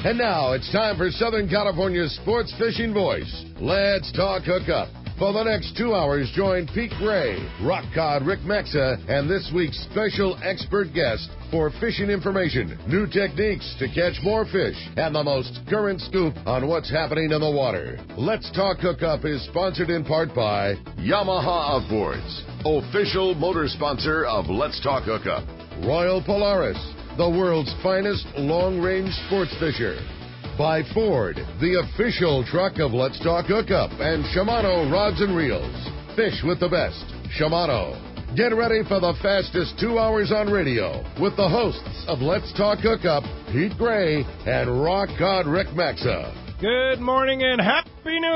And now it's time for Southern California's sports fishing voice. Let's talk hookup. For the next 2 hours, join Pete Gray, rock cod Rick Maxa, and this week's special expert guest for fishing information, new techniques to catch more fish, and the most current scoop on what's happening in the water. Let's Talk Hookup is sponsored in part by Yamaha Outboards, official motor sponsor of Let's Talk Hookup. Royal Polaris, the world's finest long-range sports fisher. By Ford, the official truck of Let's Talk Hookup, and Shimano Rods and Reels. Fish with the best. Shimano. Get ready for the fastest 2 hours on radio with the hosts of Let's Talk Hookup, Pete Gray and Rock God Rick Maxa. Good morning and Happy New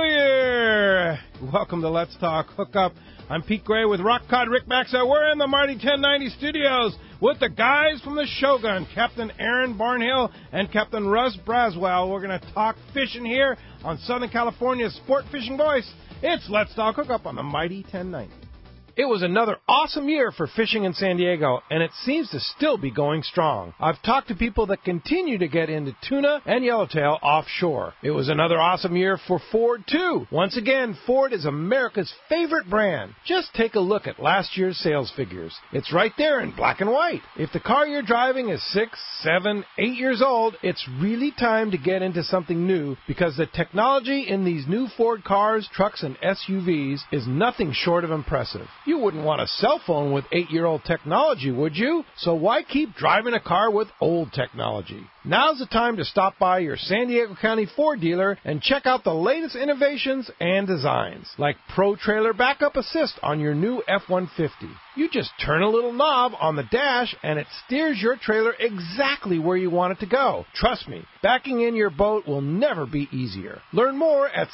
Year! Welcome to Let's Talk Hookup. I'm Pete Gray with Rock God Rick Maxa. We're in the Mighty 1090 studios with the guys from the Shogun, Captain Aaron Barnhill and Captain Russ Braswell. We're going to talk fishing here on Southern California's sport fishing voice. It's Let's Talk Hookup on the Mighty 1090. It was another awesome year for fishing in San Diego, and it seems to still be going strong. I've talked to people that continue to get into tuna and yellowtail offshore. It was another awesome year for Ford, too. Once again, Ford is America's favorite brand. Just take a look at last year's sales figures. It's right there in black and white. If the car you're driving is 6, 7, 8 years old, it's really time to get into something new because the technology in these new Ford cars, trucks, and SUVs is nothing short of impressive. You wouldn't want a cell phone with 8-year-old technology, would you? So why keep driving a car with old technology? Now's the time to stop by your San Diego County Ford dealer and check out the latest innovations and designs, like Pro Trailer Backup Assist on your new F-150. You just turn a little knob on the dash and it steers your trailer exactly where you want it to go. Trust me, backing in your boat will never be easier. Learn more at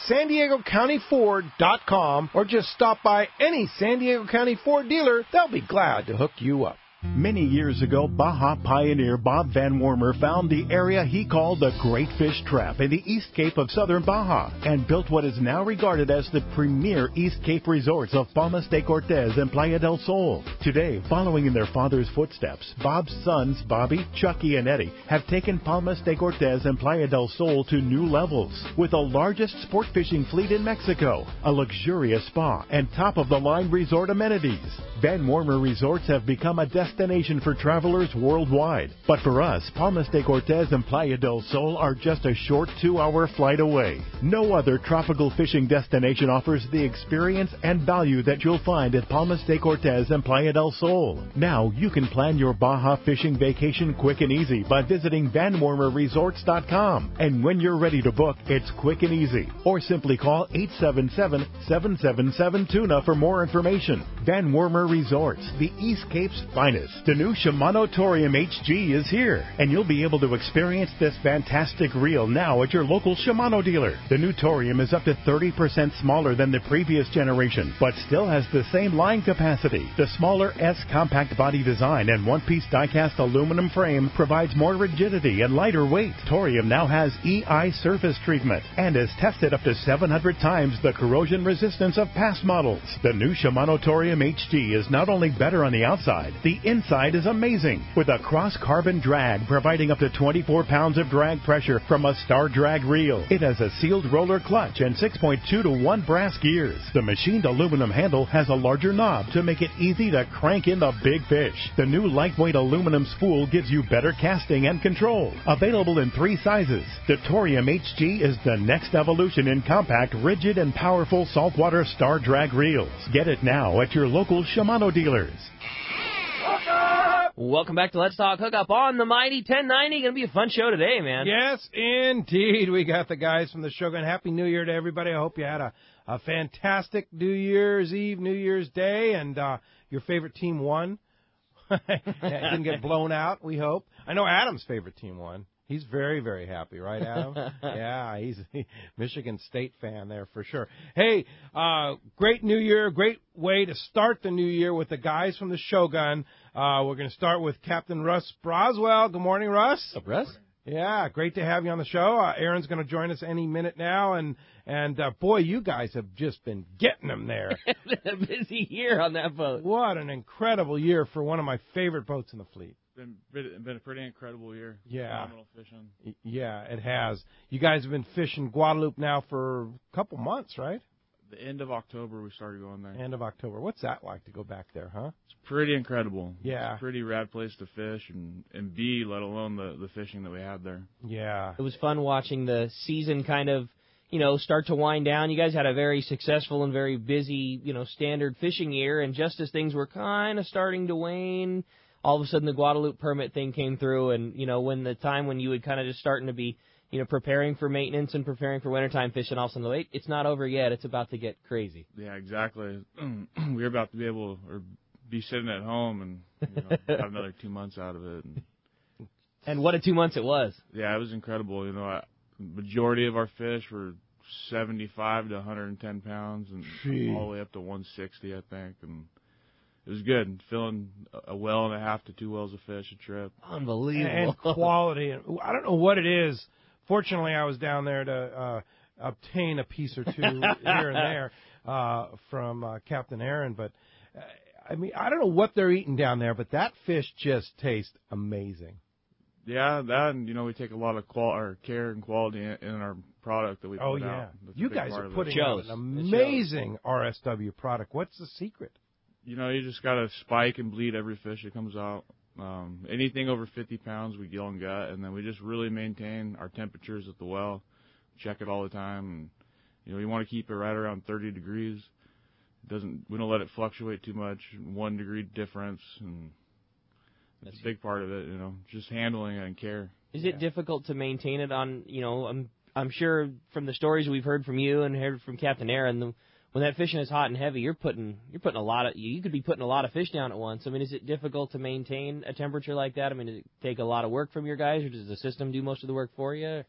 SanDiegoCountyFord.com or just stop by any San Diego County Ford dealer. They'll be glad to hook you up. Many years ago, Baja pioneer Bob Van Wormer found the area he called the Great Fish Trap in the East Cape of southern Baja and built what is now regarded as the premier East Cape resorts of Palmas de Cortez and Playa del Sol. Today, following in their father's footsteps, Bob's sons, Bobby, Chucky, and Eddie, have taken Palmas de Cortez and Playa del Sol to new levels with the largest sport fishing fleet in Mexico, a luxurious spa, and top-of-the-line resort amenities. Van Wormer Resorts have become a destination for travelers worldwide. But for us, Palmas de Cortez and Playa del Sol are just a short 2-hour flight away. No other tropical fishing destination offers the experience and value that you'll find at Palmas de Cortez and Playa del Sol. Now you can plan your Baja fishing vacation quick and easy by visiting VanWormerResorts.com. And when you're ready to book, it's quick and easy. Or simply call 877-777-TUNA for more information. Van Wormer Resorts, the East Cape's finest. The new Shimano Torium HG is here, and you'll be able to experience this fantastic reel now at your local Shimano dealer. The new Torium is up to 30% smaller than the previous generation, but still has the same line capacity. The smaller S compact body design and one-piece die-cast aluminum frame provides more rigidity and lighter weight. Torium now has EI surface treatment and is tested up to 700 times the corrosion resistance of past models. The new Shimano Torium HG is not only better on the outside, the inside is amazing, with a cross-carbon drag providing up to 24 pounds of drag pressure from a Star Drag reel. It has a sealed roller clutch and 6.2 to 1 brass gears. The machined aluminum handle has a larger knob to make it easy to crank in the big fish. The new lightweight aluminum spool gives you better casting and control. Available in 3 sizes, the Torium HG is the next evolution in compact, rigid, and powerful saltwater Star Drag reels. Get it now at your local Shimano dealers. Welcome back to Let's Talk Hookup on the Mighty 1090. Going to be a fun show today, man. Yes, indeed. We got the guys from the Shogun. Happy New Year to everybody. I hope you had a fantastic New Year's Eve, New Year's Day, and your favorite team won. Didn't get blown out, we hope. I know Adam's favorite team won. He's very, very happy, right, Adam? Yeah, he's a Michigan State fan there for sure. Hey, great New Year, great way to start the new year with the guys from the Shogun. We're going to start with Captain Russ Braswell. Good morning, Russ. What's up, Russ? Yeah, great to have you on the show. Aaron's going to join us any minute now, and boy, you guys have just been getting them there. It's been a busy year on that boat. What an incredible year for one of my favorite boats in the fleet. It's been a pretty incredible year. Yeah. Phenomenal fishing. Yeah, it has. You guys have been fishing Guadalupe now for a couple months, right? The end of October, we started going there. End of October. What's that like to go back there, huh? It's pretty incredible. Yeah. It's a pretty rad place to fish and be, let alone the fishing that we had there. Yeah. It was fun watching the season kind of, start to wind down. You guys had a very successful and very busy, standard fishing year, and just as things were kind of starting to wane, all of a sudden the Guadalupe permit thing came through, and, when you would kind of just starting to be, preparing for maintenance and preparing for wintertime fishing, all of a sudden, wait, it's not over yet. It's about to get crazy. Yeah, exactly. We're about to be sitting at home and have another 2 months out of it. And what a 2 months it was. Yeah, it was incredible. Majority of our fish were 75 to 110 pounds and all the way up to 160, I think. And it was good. Filling a well and a half to 2 wells of fish a trip. Unbelievable. And quality. I don't know what it is. Fortunately, I was down there to obtain a piece or two here and there from Captain Aaron. But, I don't know what they're eating down there, but that fish just tastes amazing. Yeah, that and, we take a lot of care and quality in our product that we put out. Oh, yeah. That's You a big guys part are of putting it. out an amazing RSW product. What's the secret? You just got to spike and bleed every fish that comes out. Anything over 50 pounds, we gill and gut, and then we just really maintain our temperatures at the well, check it all the time, and we want to keep it right around 30 degrees. We don't let it fluctuate too much. 1 degree difference, and that's a big part of it. Just handling it and care. Is it difficult to maintain it on? I'm sure from the stories we've heard from you and heard from Captain Aaron, when that fishing is hot and heavy, you could be putting a lot of fish down at once. Is it difficult to maintain a temperature like that? Does it take a lot of work from your guys, or does the system do most of the work for you?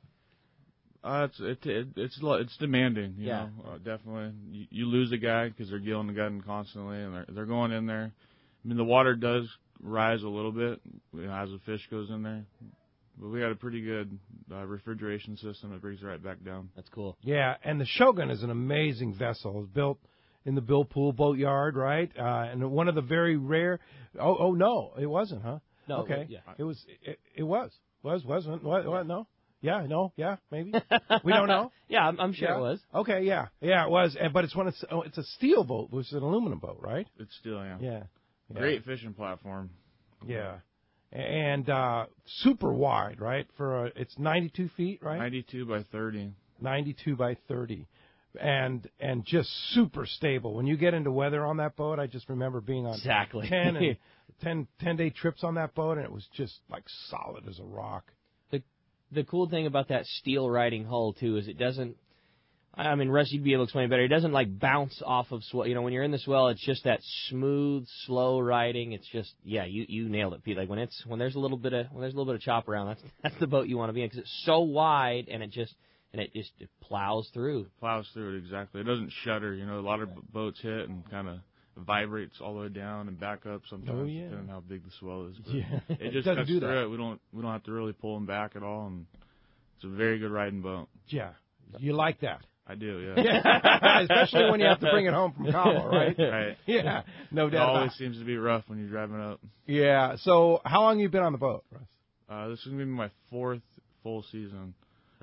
It's demanding. You Yeah. know, definitely. You lose a guy because they're gilling the gun constantly, and they're going in there. The water does rise a little bit as the fish goes in there. But we got a pretty good refrigeration system that brings it right back down. That's cool. Yeah, and the Shogun is an amazing vessel. It was built in the Bill Pool Boat Yard, right? And one of the very rare. Oh no, it wasn't, huh? No. Okay. Yeah. It was. It wasn't. What? No. Yeah. No. Yeah. Maybe. We don't know. Yeah, I'm sure it was. Okay. Yeah. Yeah. It was. But it's a steel boat, which is an aluminum boat, right? It's still Yeah. Great fishing platform. Yeah. And super wide, right? It's 92 feet, right? 92 by 30. 92 by 30. And just super stable. When you get into weather on that boat, I just remember being on Exactly. 10-day trips on that boat, and it was just like solid as a rock. The cool thing about that steel riding hull, too, is it doesn't, Russ, you'd be able to explain it better. It doesn't, bounce off of swell. When you're in the swell, it's just that smooth, slow riding. It's just, you nailed it, Pete. When there's a little bit of chop around, that's the boat you want to be in, because it's so wide, and it just plows through. Plows through it, exactly. It doesn't shudder. A lot of boats hit and kind of vibrates all the way down and back up sometimes, depending on how big the swell is. But it just cuts through it. We don't have to really pull them back at all, and it's a very good riding boat. Yeah. You like that? I do, yeah. Yeah. Especially when you have to bring it home from Cabo, right? Right. Yeah, no doubt. It always seems to be rough when you're driving up. Yeah. So how long have you been on the boat, Russ? This is going to be my third full season,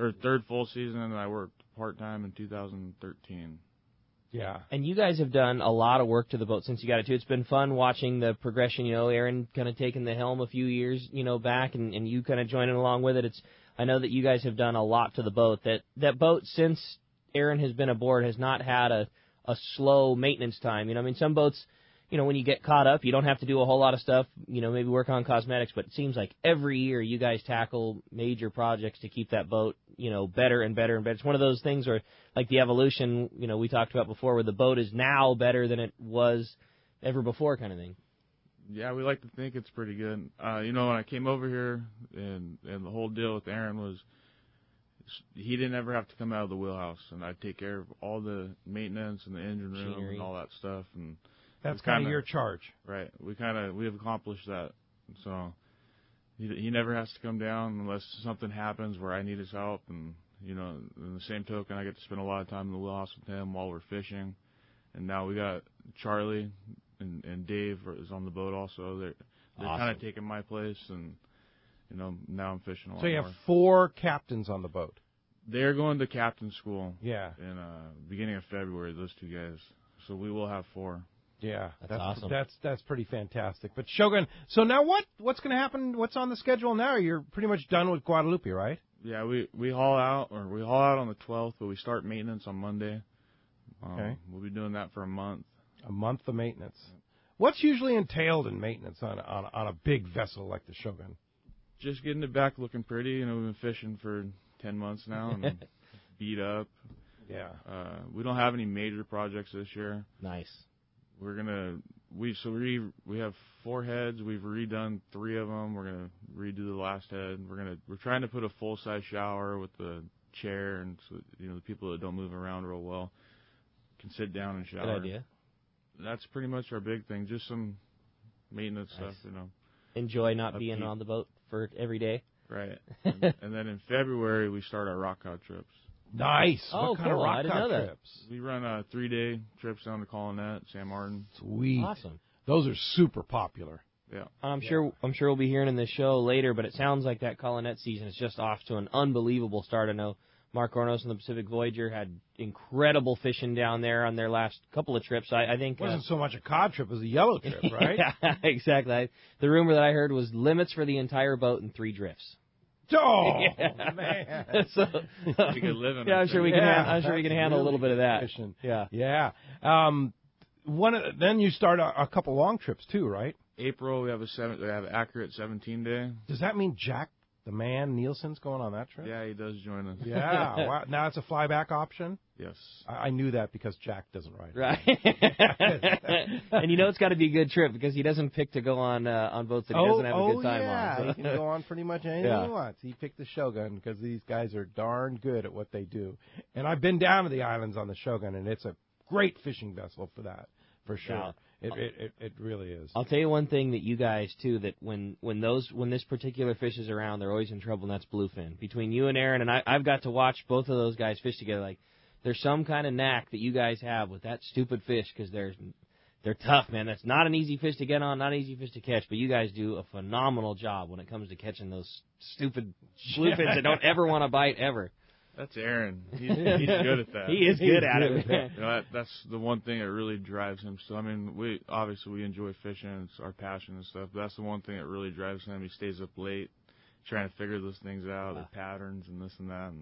and I worked part-time in 2013. Yeah. And you guys have done a lot of work to the boat since you got it, too. It's been fun watching the progression, Aaron kind of taking the helm a few years, back, and you kind of joining along with it. I know that you guys have done a lot to the boat. That boat, since Aaron has been aboard, has not had a slow maintenance time. Some boats, when you get caught up, you don't have to do a whole lot of stuff, maybe work on cosmetics, but it seems like every year you guys tackle major projects to keep that boat, better and better and better. It's one of those things where, like the evolution, we talked about before, where the boat is now better than it was ever before kind of thing. Yeah, we like to think it's pretty good. When I came over here, and the whole deal with Aaron was, he didn't ever have to come out of the wheelhouse, and I'd take care of all the maintenance and the engine room Machinery. and all that stuff. And that's kind of your charge, right? We have accomplished that. So he never has to come down unless something happens where I need his help. And in the same token, I get to spend a lot of time in the wheelhouse with him while we're fishing. And now we got Charlie and Dave is on the boat also. they're kind of taking my place, and now I'm fishing a lot. So you more. have 4 captains on the boat. They're going to captain school. Yeah. In beginning of February, those 2 guys. So we will have 4. Yeah, that's awesome. That's pretty fantastic. But Shogun, so now what's going to happen? What's on the schedule now? You're pretty much done with Guadalupe, right? Yeah, we haul out on the 12th, but we start maintenance on Monday. Okay. We'll be doing that for a month. A month of maintenance. What's usually entailed in maintenance on a big vessel like the Shogun? Just getting it back looking pretty. We've been fishing for 10 months now and beat up. Yeah. We don't have any major projects this year. Nice. We're we have 4 heads. We've redone 3 of them. We're gonna redo the last head. We're trying to put a full size shower with the chair, and so the people that don't move around real well can sit down and shower. Good idea. That's pretty much our big thing. Just some maintenance stuff, Enjoy not being on the boat for every day. Right. And then in February we start our rock cod trips. Nice. Oh, what kind cool. of I rock didn't know cod that. trips? We run 3-day trips down to Colonette, San Martin. Sweet. Awesome. Those are super popular. Yeah. I'm sure we'll be hearing in this show later, but it sounds like that Colonette season is just off to an unbelievable start. I know Mark Ornos and the Pacific Voyager had incredible fishing down there on their last couple of trips. I think It wasn't so much a cod trip as a yellow trip, right? Yeah, exactly. The rumor that I heard was limits for the entire boat and 3 drifts. Oh, Yeah. man. So, Pretty good living. yeah, I'm sure we can. I'm sure we that's can handle a little bit of that. Fishing. Yeah. Yeah. Then you start a couple long trips too, right? April we have accurate 17-day. Does that mean Jack the Man Nielsen's going on that trip? Yeah, he does join us. Yeah. Wow. Now it's a flyback option? Yes. I knew that because Jack doesn't ride. Right. And it's got to be a good trip because he doesn't pick to go on boats that he doesn't have a good time yeah. on. So. He can go on pretty much anything Yeah. he wants. He picked the Shogun because these guys are darn good at what they do. And I've been down to the islands on the Shogun, and it's a great fishing vessel for that, for sure. Yeah. It really is. I'll tell you one thing that you guys too, that when this particular fish is around, they're always in trouble, and that's bluefin. Between you and Aaron, and I've got to watch both of those guys fish together. Like, there's some kind of knack that you guys have with that stupid fish because they're tough, man. That's not an easy fish to get on, not an easy fish to catch. But you guys do a phenomenal job when it comes to catching those stupid bluefins that don't ever want to bite ever. That's Aaron. He's good at that. He is good at it. That's the one thing that really drives him. So we enjoy fishing. It's our passion and stuff. But that's the one thing that really drives him. He stays up late trying to figure those things out, the patterns and this and that.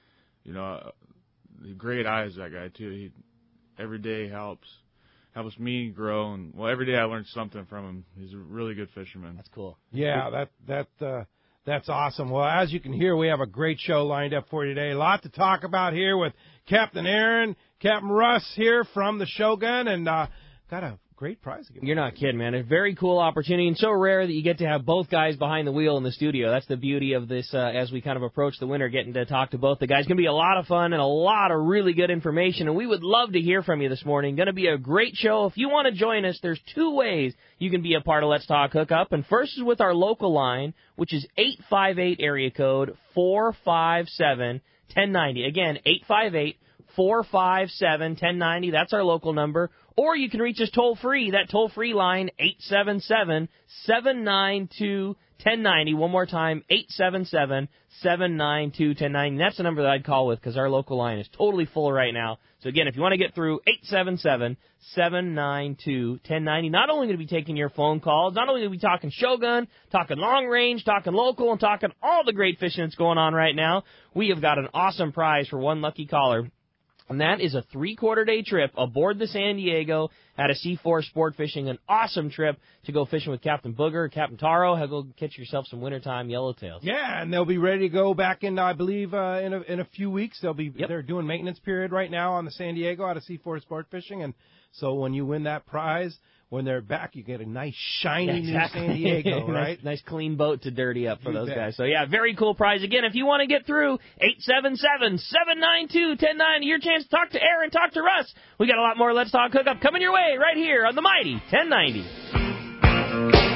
And great eyes, that guy too. He every day helps me grow, and every day I learn something from him. He's a really good fisherman. That's cool. Yeah, that's awesome. Well, as you can hear, we have a great show lined up for you today. A lot to talk about here with Captain Aaron, Captain Russ here from the Shogun, and got a great prize to give. You're not kidding, man. A very cool opportunity, and so rare that you get to have both guys behind the wheel in the studio. That's the beauty of this as we kind of approach the winter, getting to talk to both the guys. It's going to be a lot of fun and a lot of really good information, and we would love to hear from you this morning. Going to be a great show. If you want to join us, there's 2 ways you can be a part of Let's Talk Hookup, and first is with our local line, which is 858 area code 457-1090. Again, 858-457-1090. That's our local number. Or you can reach us toll-free. That toll-free line, 877-792-1090. One more time, 877-792-1090. That's the number that I'd call with because our local line is totally full right now. So, again, if you want to get through, 877-792-1090. Not only going to be taking your phone calls, not only going to be talking Shogun, talking long range, talking local, and talking all the great fishing that's going on right now, we have got an awesome prize for one lucky caller. And that is a 3-quarter-day trip aboard the San Diego at a C4 Sport Fishing. An awesome trip to go fishing with Captain Booger, Captain Taro. Go catch yourself some wintertime yellowtails. Yeah, and they'll be ready to go back in, I believe, in a few weeks. They're doing maintenance period right now on the San Diego out of C4 Sport Fishing. And so when you win that prize, when they're back, you get a nice, shiny new San Diego, right? nice clean boat to dirty up for those bet. guys. So, yeah, very cool prize. Again, if you want to get through, 877-792-1090. Your chance to talk to Aaron, talk to Russ. We got a lot more Let's Talk Hookup coming your way right here on the mighty 1090.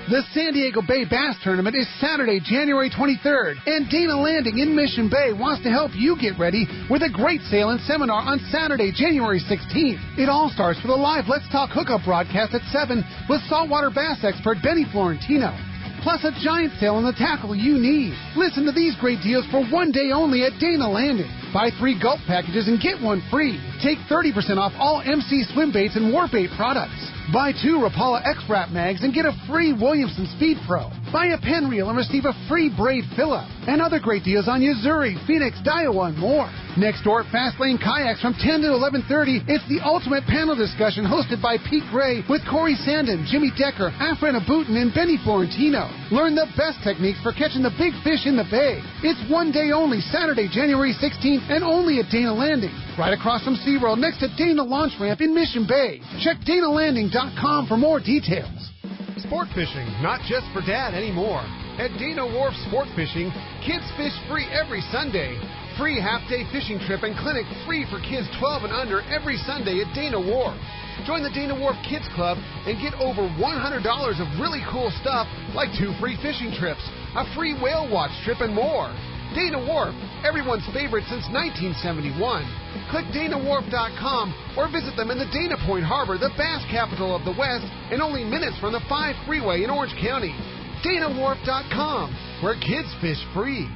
The San Diego Bay Bass Tournament is Saturday, January 23rd, and Dana Landing in Mission Bay wants to help you get ready with a great sale and seminar on Saturday, January 16th. It all starts with a live Let's Talk Hookup broadcast at 7 with saltwater bass expert Benny Florentino. Plus a giant sale on the tackle you need. Listen to these great deals for one day only at Dana Landing. Buy 3 gulp packages and get 1 free. Take 30% off all MC swim baits and war bait products. Buy 2 Rapala X-Wrap mags and get a free Williamson Speed Pro. Buy a pen reel and receive a free braid fill-up. And other great deals on Yuzuri, Phoenix, Daiwa, and more. Next door at Fastlane Kayaks from 10 to 11:30, it's the ultimate panel discussion hosted by Pete Gray with Corey Sandin, Jimmy Decker, Afren Abutin, and Benny Florentino. Learn the best techniques for catching the big fish in the bay. It's one day only, Saturday, January 16th, and only at Dana Landing. Right across from SeaWorld, next to Dana Launch Ramp in Mission Bay. Check DanaLanding.com for more details. Sport fishing, not just for dad anymore. At Dana Wharf Sport Fishing, kids fish free every Sunday. Free half-day fishing trip and clinic free for kids 12 and under every Sunday at Dana Wharf. Join the Dana Wharf Kids Club and get over $100 of really cool stuff like 2 free fishing trips, a free whale watch trip, and more. Dana Wharf, everyone's favorite since 1971. Click DanaWharf.com or visit them in the Dana Point Harbor, the bass capital of the West, and only minutes from the 5 freeway in Orange County. DanaWharf.com, where kids fish free.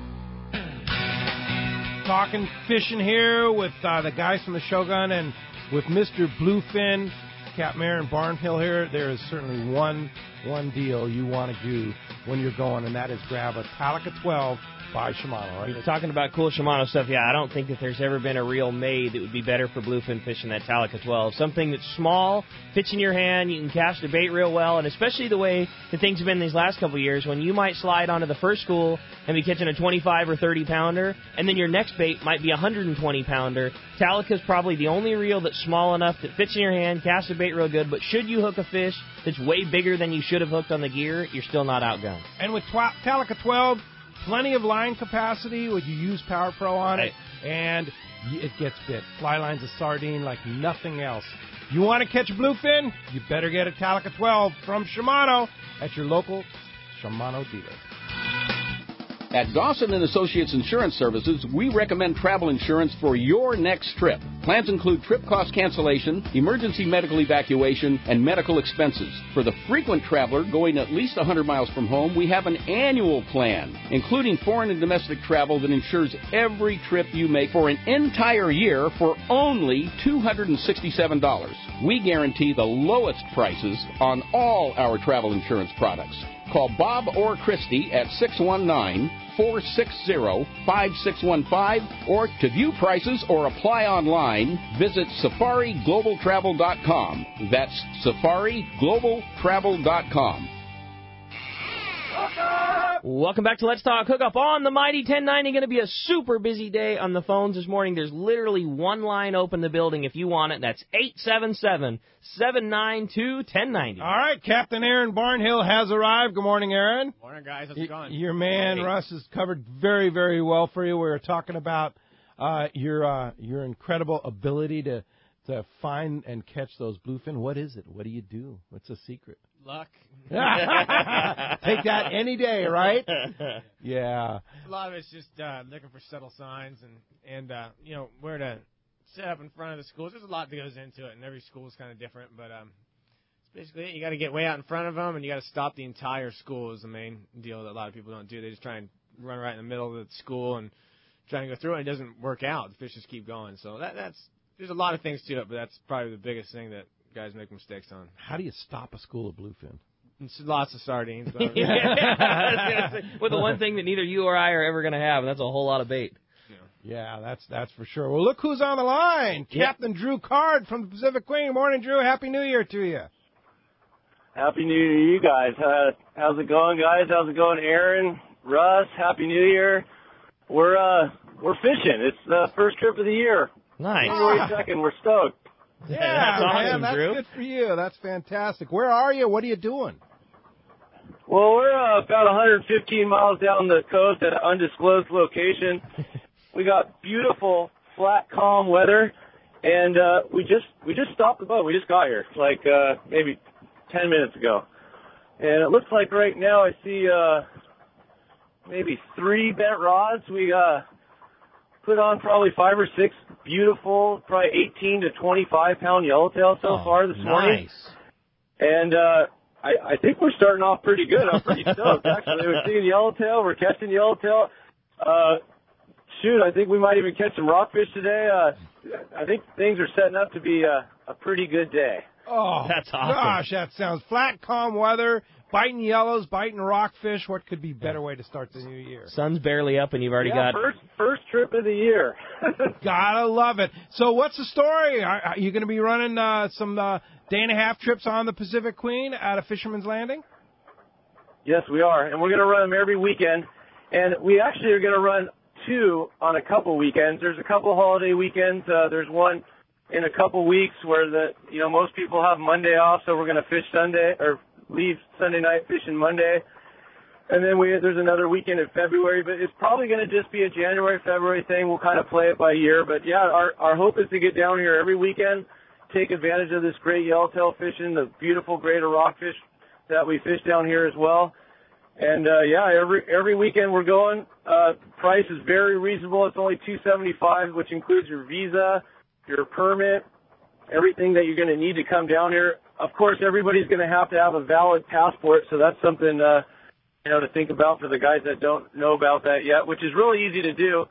Talking fishing here with the guys from the Shogun and with Mr. Bluefin, Captain Aaron Barnhill here. There is certainly one deal you want to do when you're going, and that is grab a Talica 12 by Shimano, right? You're talking about cool Shimano stuff. Yeah, I don't think that there's ever been a reel made that would be better for bluefin fishing than that Talica 12. Something that's small, fits in your hand, you can cast the bait real well, and especially the way that things have been these last couple of years when you might slide onto the first school and be catching a 25 or 30 pounder, and then your next bait might be a 120 pounder. Talica's probably the only reel that's small enough that fits in your hand, casts the bait real good, but should you hook a fish that's way bigger than you should have hooked on the gear, you're still not outgunned. And with Talica 12, plenty of line capacity when you use Power Pro on it, and it gets bit. Fly line's a sardine like nothing else. You want to catch bluefin? You better get a Talica 12 from Shimano at your local Shimano dealer. At Dawson & Associates Insurance Services, we recommend travel insurance for your next trip. Plans include trip cost cancellation, emergency medical evacuation, and medical expenses. For the frequent traveler going at least 100 miles from home, we have an annual plan, including foreign and domestic travel that insures every trip you make for an entire year for only $267. We guarantee the lowest prices on all our travel insurance products. Call Bob or Christy at 619-460-5615, or to view prices or apply online, visit SafariGlobalTravel.com. That's SafariGlobalTravel.com. Welcome back to Let's Talk Hookup on the Mighty 1090. Going to be a super busy day on the phones this morning. There's literally one line open in the building if you want it. That's 877-792-1090. All right, Captain Aaron Barnhill has arrived. Good morning, Aaron. Morning, guys. How's it going? Your man, Russ, has covered very, very well for you. We were talking about your incredible ability to find and catch those bluefin. What is it? What do you do? What's the secret? Luck. Take that any day, right? Yeah. A lot of it's just looking for subtle signs and where to set up in front of the schools. There's a lot that goes into it, and every school is kind of different. But it's basically it. You got to get way out in front of them, and you got to stop the entire school is the main deal that a lot of people don't do. They just try and run right in the middle of the school and try and go through it, and it doesn't work out. The fish just keep going. So there's a lot of things to it, but that's probably the biggest thing that guys make mistakes on. How do you stop a school of bluefin? It's lots of sardines. With the one thing that neither you or I are ever going to have, and that's a whole lot of bait. Yeah, that's for sure. Well, look who's on the line. Yep. Captain Drew Card from the Pacific Queen. Morning, Drew. Happy New Year to you. Happy New Year to you guys. How's it going, guys? How's it going, Aaron, Russ? Happy New Year. We're fishing. It's the first trip of the year. Nice. January 2nd. We're stoked. Yeah, that's awesome, man, that's Drew. good for you. That's fantastic. Where are you? What are you doing? Well, we're about 115 miles down the coast at an undisclosed location. We got beautiful, flat, calm weather, and we just stopped the boat. We just got here, like maybe 10 minutes ago. And it looks like right now I see maybe 3 bent rods. We put on probably 5 or 6 beautiful, probably 18 to 25 pound yellowtail so far this morning. Nice. And I think we're starting off pretty good. I'm pretty stoked, actually. We're seeing yellowtail. We're catching yellowtail. Shoot, I think we might even catch some rockfish today. I think things are setting up to be a pretty good day. Oh, that's awesome. Gosh, that sounds flat, calm weather, biting yellows, biting rockfish. What could be a better way to start the new year? Sun's barely up, and you've already got first trip of the year. Gotta love it. So what's the story? Are you going to be running some day-and-a-half trips on the Pacific Queen out of Fisherman's Landing? Yes, we are, and we're going to run them every weekend. And we actually are going to run 2 on a couple weekends. There's a couple holiday weekends. There's one in a couple weeks where most people have Monday off, so we're going to fish Sunday or leave Sunday night fishing Monday. And then there's another weekend in February, but it's probably going to just be a January, February thing. We'll kind of play it by year. But yeah, our hope is to get down here every weekend, take advantage of this great yellowtail fishing, the beautiful greater rockfish that we fish down here as well. And every weekend we're going. Price is very reasonable. It's only $275, which includes your visa, your permit, everything that you're going to need to come down here. Of course, everybody's going to have a valid passport, so that's something to think about for the guys that don't know about that yet, which is really easy to do.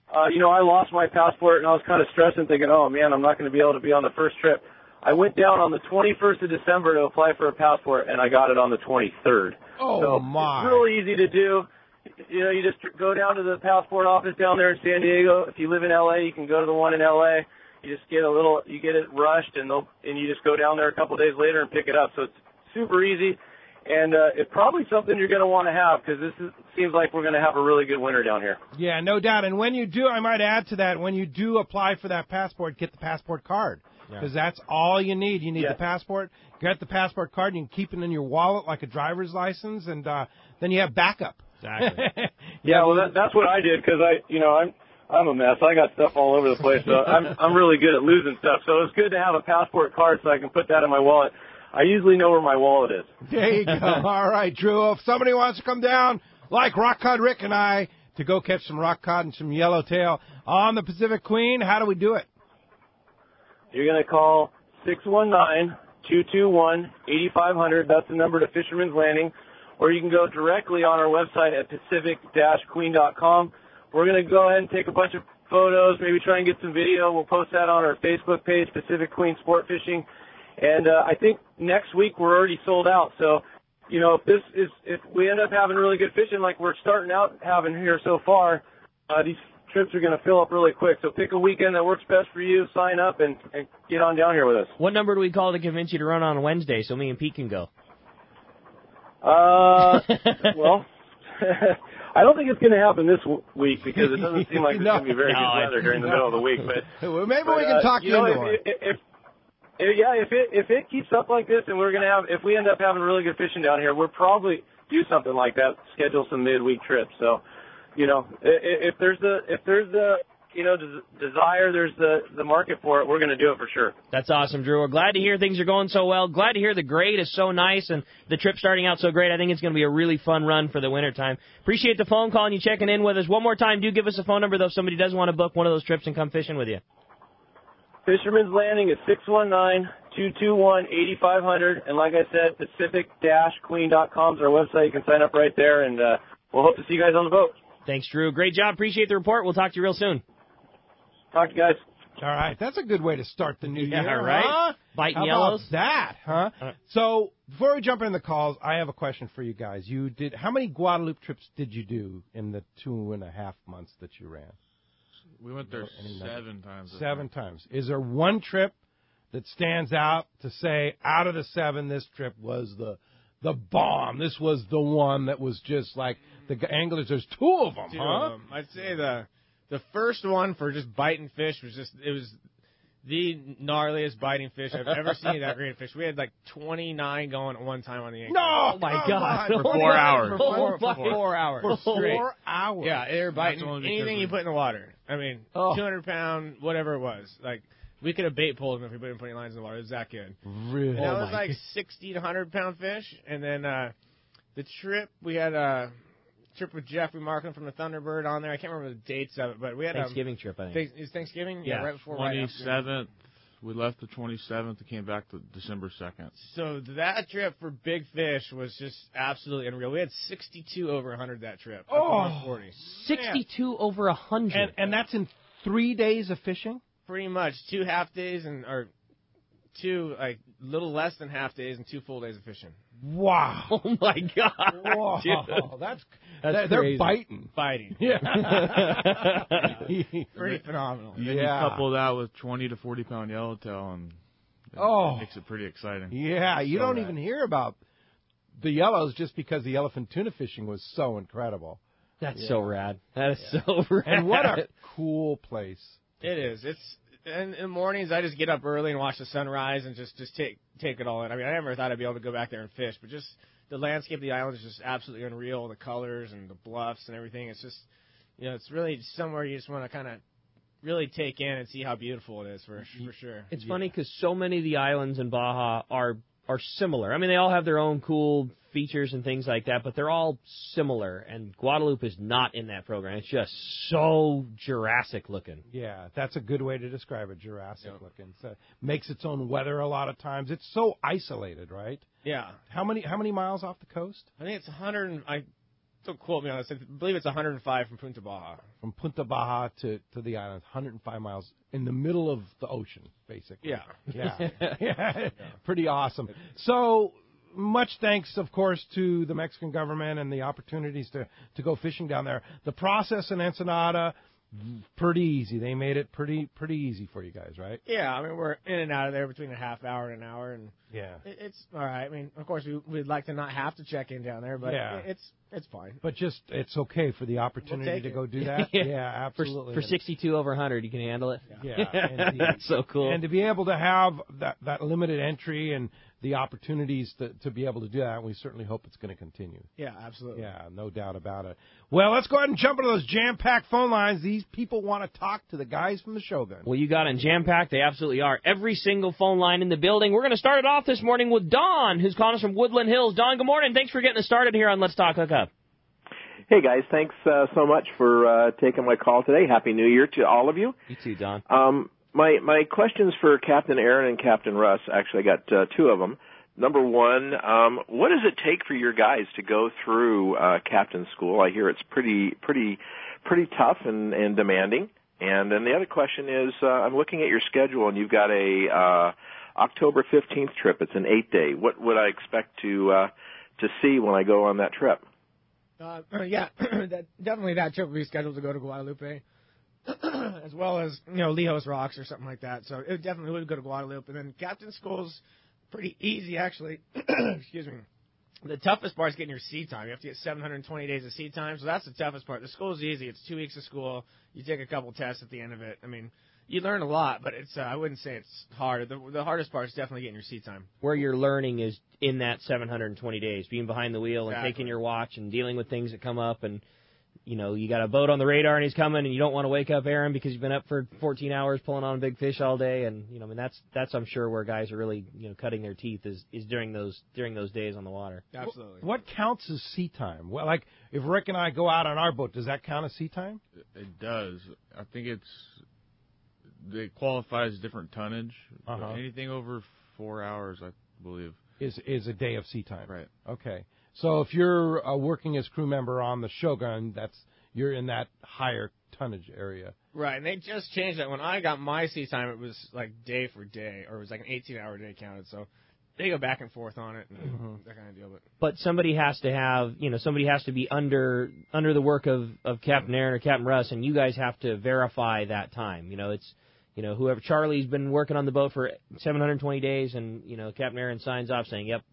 I lost my passport, and I was kind of stressing, thinking, oh man, I'm not going to be able to be on the first trip. I went down on the 21st of December to apply for a passport, and I got it on the 23rd. Oh, so my. It's really easy to do. You just go down to the passport office down there in San Diego. If you live in L.A., you can go to the one in L.A. You just get you get it rushed, and you just go down there a couple days later and pick it up. So it's super easy, and it's probably something you're going to want to have because seems like we're going to have a really good winter down here. Yeah, no doubt. And when you do, I might add to that, when you do apply for that passport, get the passport card. Because that's all you need. You need the passport. Get the passport card. You can keep it in your wallet like a driver's license, and then you have backup. Exactly. That's what I did because I'm a mess. I got stuff all over the place, so I'm really good at losing stuff. So it's good to have a passport card so I can put that in my wallet. I usually know where my wallet is. There you go. All right, Drew. If somebody wants to come down, like Rock Cod Rick and I, to go catch some rock cod and some yellowtail on the Pacific Queen, how do we do it? You're going to call 619-221-8500. That's the number to Fisherman's Landing. Or you can go directly on our website at pacific-queen.com. We're going to go ahead and take a bunch of photos, maybe try and get some video. We'll post that on our Facebook page, Pacific Queen Sport Fishing. And I think next week we're already sold out. So, if we end up having really good fishing like we're starting out having here so far, these trips are going to fill up really quick. So pick a weekend that works best for you, sign up, and get on down here with us. What number do we call to convince you to run on Wednesday so me and Pete can go? Well, I don't think it's going to happen this week because it doesn't seem like there's going to be very good weather during the middle of the week. But maybe we can talk you into it. If it keeps up like this, and if we end up having really good fishing down here, we'll probably do something like that. Schedule some midweek trips. So, if there's the desire, there's the market for it, we're going to do it for sure. That's awesome, Drew. We're glad to hear things are going so well. Glad to hear the grade is so nice and the trip starting out so great. I think it's going to be a really fun run for the wintertime. Appreciate the phone call and you checking in with us. One more time, do give us a phone number, though, if somebody does want to book one of those trips and come fishing with you. Fisherman's Landing is 619-221-8500. And like I said, pacific-queen.com is our website. You can sign up right there, and we'll hope to see you guys on the boat. Thanks, Drew. Great job. Appreciate the report. We'll talk to you real soon. Talk to you guys. All right. That's a good way to start the new year, right? Huh? Biting How yellows. About that, huh? So before we jump into the calls, I have a question for you guys. How many Guadalupe trips did you do in the 2.5 months that you ran? We went there 7 times. 7 times. Is there one trip that stands out to say, out of the 7, this trip was the bomb? This was the one that was just like the anglers. There's 2 of them, huh? I'd say the first one for just biting fish was the gnarliest biting fish I've ever seen. That great fish. We had like 29 going at one time on the anchor. No! Oh, my God. For 4 hours. For 4 hours. For 4 straight. hours. Yeah, they were biting anything you put in the water. I mean, 200-pound, whatever it was. Like, we could have bait pulled them if we didn't put any lines in the water. It was that good. Really? And that was like 60 to 100-pound fish. And then the trip, we had a trip with Jeff. We marked him from the Thunderbird on there. I can't remember the dates of it, but we had Thanksgiving trip, I think. Is Thanksgiving? Yeah. Right before. 27th. We left the 27th and came back to December 2nd. So that trip for big fish was just absolutely unreal. We had 62 over 100 that trip. Oh, 40. 62 over 100. And that's in 3 days of fishing? Pretty much 2 half days or 2 like little less than half days and 2 full days of fishing. Wow! Oh my God! Wow, dude. that's they're biting. Yeah, Yeah. pretty phenomenal. And then you couple that with 20 to 40-pound yellowtail, and it makes it pretty exciting. Yeah, you don't even hear about the yellows just because the yellowfin tuna fishing was so incredible. That's so rad. That is so rad. And what a cool place. It is. In the mornings, I just get up early and watch the sunrise and just take it all in. I mean, I never thought I'd be able to go back there and fish, but just the landscape of the island is just absolutely unreal. The colors and the bluffs and everything. It's just, it's really somewhere you just want to kind of really take in and see how beautiful it is for sure. It's funny because so many of the islands in Baja are similar. I mean, they all have their own cool features and things like that, but they're all similar. And Guadalupe is not in that program. It's just so Jurassic looking. Yeah, that's a good way to describe it, Jurassic looking. So makes its own weather a lot of times. It's so isolated, right? Yeah. How many miles off the coast? I think it's 100. Don't quote me on this. I believe it's 105 from Punta Baja. From Punta Baja to the island, 105 miles in the middle of the ocean, basically. Yeah. Pretty awesome. So much thanks, of course, to the Mexican government and the opportunities to go fishing down there. The process in Ensenada, pretty easy. They made it pretty easy for you guys, right? Yeah, I mean, we're in and out of there between a half hour and an hour, and it's all right. I mean, of course, we'd like to not have to check in down there, but it's fine. But just it's okay for the opportunity to go do that. Yeah, absolutely. For 62 over 100, you can handle it. Yeah, that's so cool. And to be able to have that limited entry and the opportunities to be able to do that, we certainly hope it's going to continue. Yeah, absolutely. Yeah, no doubt about it. Well, let's go ahead and jump into those jam-packed phone lines. These people want to talk to the guys from the Shogun. Well, you got it jam-packed. They absolutely are. Every single phone line in the building. We're going to start it off this morning with Don, who's calling us from Woodland Hills. Don, good morning. Thanks for getting us started here on Let's Talk Hookup. Hey, guys. Thanks so much for taking my call today. Happy New Year to all of you. You too, Don. My questions for Captain Aaron and Captain Russ, actually I got 2 of them. Number one, what does it take for your guys to go through captain school? I hear it's pretty tough and demanding. And then the other question is, I'm looking at your schedule, and you've got a October 15th trip. It's an 8-day. What would I expect to see when I go on that trip? Definitely that trip will be scheduled to go to Guadalupe, as well as Lejos Rocks or something like that. So it definitely would go to Guadalupe. And then captain school's pretty easy, actually. Excuse me. The toughest part is getting your sea time. You have to get 720 days of sea time, so that's the toughest part. The school's easy. It's 2 weeks of school. You take a couple tests at the end of it. I mean, you learn a lot, but it's I wouldn't say it's hard. The hardest part is definitely getting your sea time. Where you're learning is in that 720 days, being behind the wheel and taking your watch and dealing with things that come up. And, you got a boat on the radar and he's coming and you don't want to wake up Aaron because you've been up for 14 hours pulling on a big fish all day. And, that's I'm sure where guys are really, cutting their teeth is during those days on the water. Absolutely. What counts as sea time? Well, like if Rick and I go out on our boat, does that count as sea time? It does. I think it qualifies different tonnage. Anything over 4 hours, I believe, is a day of sea time. Right. Okay. So if you're working as crew member on the Shogun, you're in that higher tonnage area. Right, and they just changed that. When I got my sea time, it was like day for day, or it was like an 18-hour day counted. So they go back and forth on it and that kind of deal. But somebody has to have, somebody has to be under the work of Captain Aaron or Captain Russ, and you guys have to verify that time. It's whoever Charlie's been working on the boat for 720 days, and Captain Aaron signs off saying, "Yep,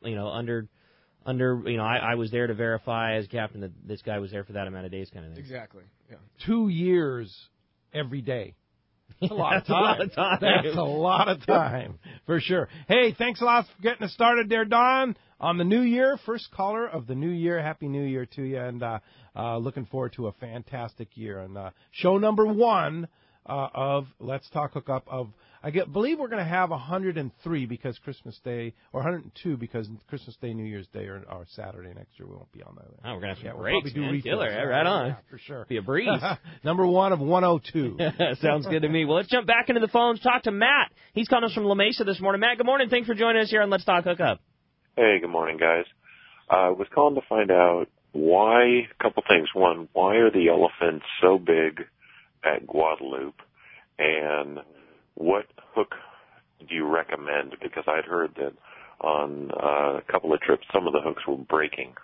I was there to verify as captain that this guy was there for that amount of days," kind of thing. Exactly. Yeah. 2 years every day. That's a lot of time. A lot of time. That's a lot of time, for sure. Hey, thanks a lot for getting us started there, Don, on the new year. First caller of the new year. Happy New Year to you, and looking forward to a fantastic year. And show number 1 of Let's Talk Hookup of, believe we're going to have 103 because Christmas Day, or 102 because Christmas Day, New Year's Day are Saturday next year. We won't be on that. Oh, we're going to have some we'll breaks, do Killer, right on. Yeah, for sure. Be a breeze. Number 1 of 102. Sounds good to me. Well, let's jump back into the phones. Talk to Matt. He's calling us from La Mesa this morning. Matt, good morning. Thanks for joining us here on Let's Talk Hookup. Hey, good morning, guys. I was calling to find out a couple things. One, why are the elephants so big at Guadalupe? And what hook do you recommend? Because I'd heard that on a couple of trips, some of the hooks were breaking.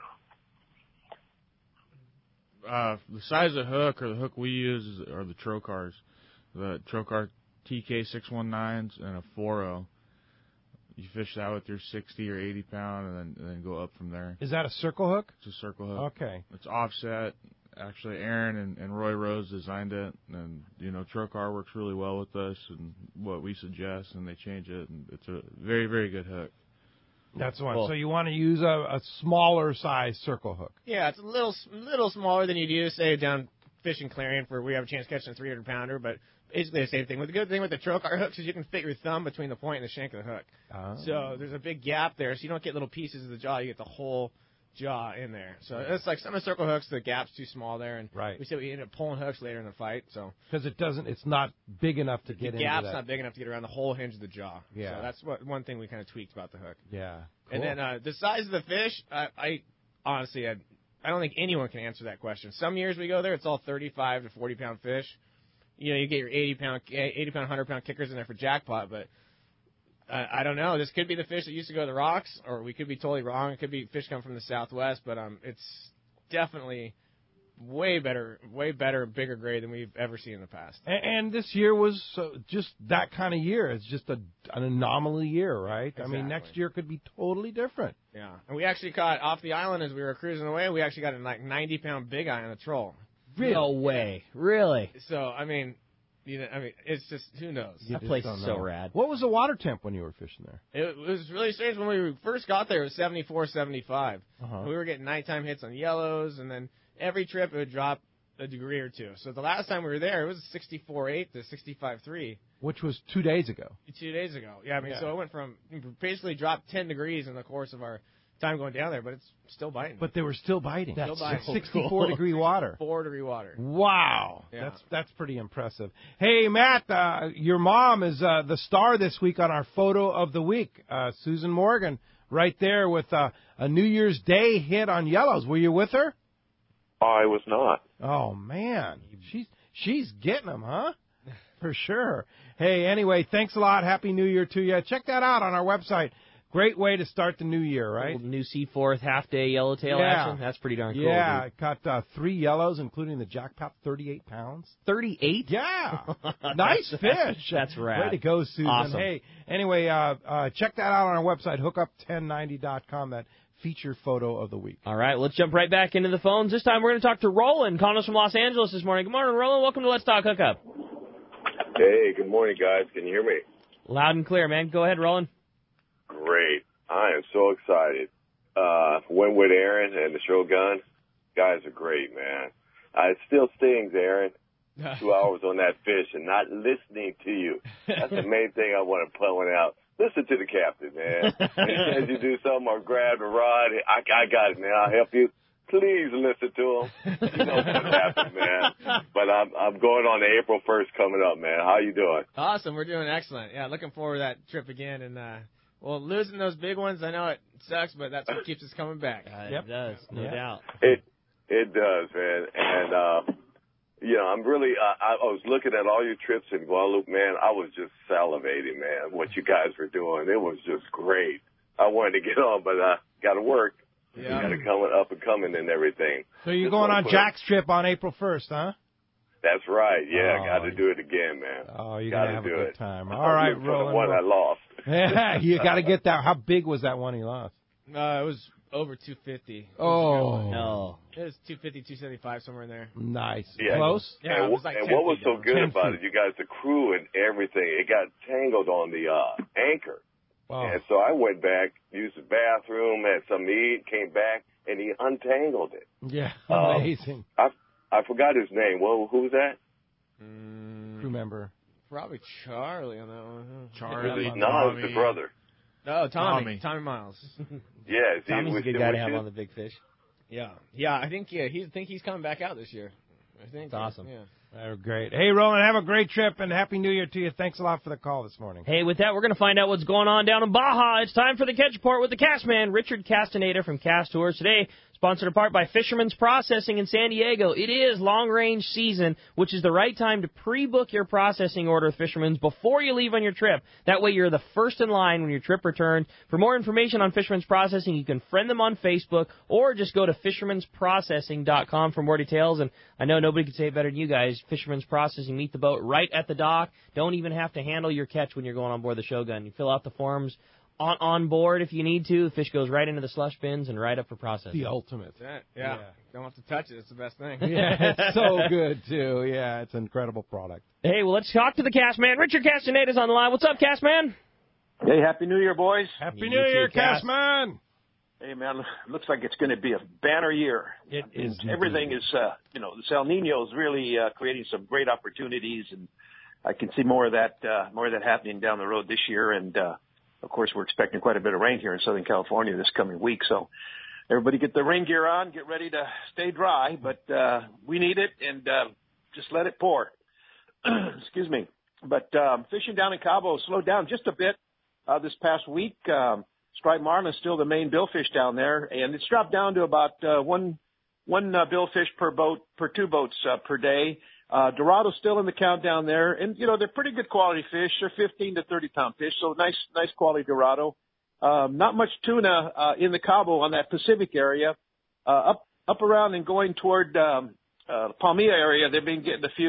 The size of hook, or the hook we use, are the Trocars. The Trocar TK619s and a 4.0. You fish that with your 60 or 80 pound, and then go up from there. Is that a circle hook? It's a circle hook. Okay. It's offset. Actually, Aaron and Roy Rose designed it, and Trocar works really well with us and what we suggest, and they change it, and it's a very, very good hook. That's one. Cool. So you want to use a smaller size circle hook? Yeah, it's a little smaller than you'd use, say, down fishing Clarion for we have a chance catching a 300 pounder, but basically the same thing. But the good thing with the Trocar hooks is you can fit your thumb between the point and the shank of the hook. Oh. So there's a big gap there, so you don't get little pieces of the jaw. You get the whole jaw in there. So it's like some of the circle hooks, the gap's too small there, and we said we end up pulling hooks later in the fight. So because it's not big enough to get into that. The gap's not big enough to get around the whole hinge of the jaw. Yeah. So that's one thing we kind of tweaked about the hook. Yeah. Cool. And then the size of the fish, I honestly, I don't think anyone can answer that question. Some years we go there, it's all 35 to 40 pound fish. You get your 80 pound, 100 pound kickers in there for jackpot, but I don't know. This could be the fish that used to go to the rocks, or we could be totally wrong. It could be fish come from the Southwest, but it's definitely way better, bigger grade than we've ever seen in the past. And this year was just that kind of year. It's just an anomaly year, right? Exactly. I mean, next year could be totally different. Yeah. And we actually caught off the island as we were cruising away. We actually got a 90 pound big eye on a troll. Really? No way. Really? So, I mean, it's just, who knows? That place is so rad. What was the water temp when you were fishing there? It was really strange. When we first got there, it was 74, 75. Uh-huh. We were getting nighttime hits on yellows, and then every trip it would drop a degree or two. So the last time we were there, it was 64.8 to 65.3. Which was 2 days ago. 2 days ago. Yeah, I mean, so it went from, basically dropped 10 degrees in the course of our time going down there, but it's still biting. But they were still biting. That's still biting. 64 degree water. 4-degree water. Wow. Yeah. That's pretty impressive. Hey, Matt, your mom is the star this week on our photo of the week. Susan Morgan, right there with a New Year's Day hit on yellows. Were you with her? I was not. Oh, man. She's getting them, huh? For sure. Hey, anyway, thanks a lot. Happy New Year to you. Check that out on our website. Great way to start the new year, right? New Seaforth half-day yellowtail action. That's pretty darn cool. Yeah, I caught 3 yellows, including the jackpot, 38 pounds. 38? Yeah. Nice fish. That's rad. Way to go, Susan. Awesome. Hey, anyway, check that out on our website, hookup1090.com, that feature photo of the week. All right, let's jump right back into the phones. This time we're going to talk to Roland, calling us from Los Angeles this morning. Good morning, Roland. Welcome to Let's Talk Hookup. Hey, good morning, guys. Can you hear me? Loud and clear, man. Go ahead, Roland. Great. I am so excited. Went with Aaron and the Shogun. Guys are great, man. It still stings, Aaron. 2 hours on that fish and not listening to you. That's the main thing I want to point out. Listen to the captain, man. When he says you do something or grab the rod, I got it, man. I'll help you. Please listen to him. You know what's happening, man. But I'm going on April 1st coming up, man. How you doing? Awesome. We're doing excellent. Yeah, looking forward to that trip again. And, well, losing those big ones, I know it sucks, but that's what keeps us coming back. It does, no doubt. It does, man. And, I'm really, I was looking at all your trips in Guadalupe, man. I was just salivating, man, what you guys were doing. It was just great. I wanted to get on, but I got to work. Yeah. You got to come up and coming and everything. So you're going on Jack's trip on April 1st, huh? That's right. Yeah, got to do it again, man. Oh, you're going to have a good time. All right, Roland. For the one I lost. Yeah, you got to get that. How big was that one he lost? It was over 250. Oh. No. It was 250, 275, somewhere in there. Nice. Yeah. Close? Yeah, and it was like what was so good 10 about feet. it, you guys, the crew and everything, it got tangled on the anchor. Wow. And so I went back, used the bathroom, had something to eat, came back, and he untangled it. Yeah, amazing. I forgot his name. Well, who was that? Crew member. Probably Charlie on that one. Huh? Charlie, No, it's the brother. Oh, Tommy Miles. Yeah, Tommy's a good guy to have on the Big Fish. Yeah. I think he's coming back out this year. I think. That's awesome. Yeah. Great. Hey, Roland, have a great trip, and Happy New Year to you. Thanks a lot for the call this morning. Hey, with that, we're going to find out what's going on down in Baja. It's time for the Catch Report with the Cast Man, Richard Castaneda from Cast Tours. Today, sponsored in part by Fisherman's Processing in San Diego. It is long-range season, which is the right time to pre-book your processing order with Fisherman's before you leave on your trip. That way, you're the first in line when your trip returns. For more information on Fisherman's Processing, you can friend them on Facebook or just go to fishermansprocessing.com for more details. And I know nobody could say it better than you guys. Fisherman's Processing, meet the boat right at the dock. Don't even have to handle your catch when you're going on board the Shogun. You fill out the forms on board if you need to. The fish goes right into the slush bins and right up for processing. The ultimate. Yeah. Don't have to touch it. It's the best thing. Yeah, it's so good, too. Yeah, it's an incredible product. Hey, well, let's talk to the Cast Man. Richard Castaneda's on the line. What's up, Cast Man? Hey, Happy New Year, boys. Happy New Year, Cast Man. Hey, man, looks like it's going to be a banner year. It is. Everything is, this El Nino is really creating some great opportunities, and I can see more of that happening down the road this year. And, of course, we're expecting quite a bit of rain here in Southern California this coming week. So everybody get their rain gear on, get ready to stay dry. But we need it, and just let it pour. Excuse me. But fishing down in Cabo slowed down just a bit this past week. Striped marlin is still the main billfish down there, and it's dropped down to about one billfish per boat, per two boats per day. Dorado's still in the count down there, and they're pretty good quality fish. They're 15 to 30 pound fish, so nice quality Dorado. Not much tuna in the Cabo on that Pacific area. Up around and going toward Palmilla area, they've been getting a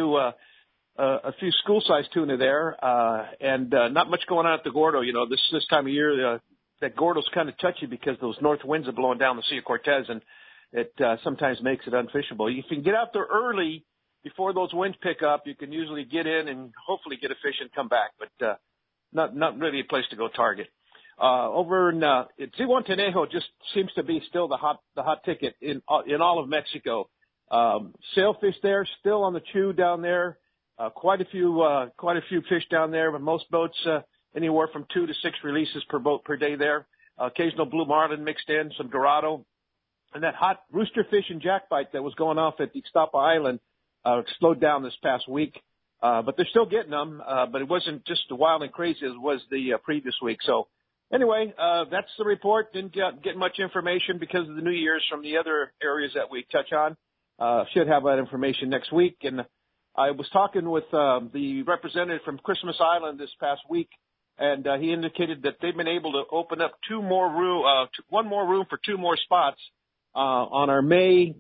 few school-sized tuna there, and not much going on at the Gordo. This time of year, that Gordo's kind of touchy because those north winds are blowing down the Sea of Cortez, and it sometimes makes it unfishable. If you can get out there early before those winds pick up, you can usually get in and hopefully get a fish and come back, but not really a place to go target. Over in Zihuatanejo just seems to be still the hot ticket in all of Mexico. Sailfish there, still on the chew down there. Quite a few fish down there, but most boats anywhere from 2 to 6 releases per boat per day there. Occasional blue marlin mixed in, some Dorado, and that hot roosterfish and jackbite that was going off at Ixtapa Island slowed down this past week. But they're still getting them, but it wasn't just as wild and crazy as was the previous week. So anyway, that's the report. Didn't get much information because of the New Year's from the other areas that we touch on. Should have that information next week. And I was talking with the representative from Christmas Island this past week, and he indicated that they've been able to open up one more room for 2 more spots on our May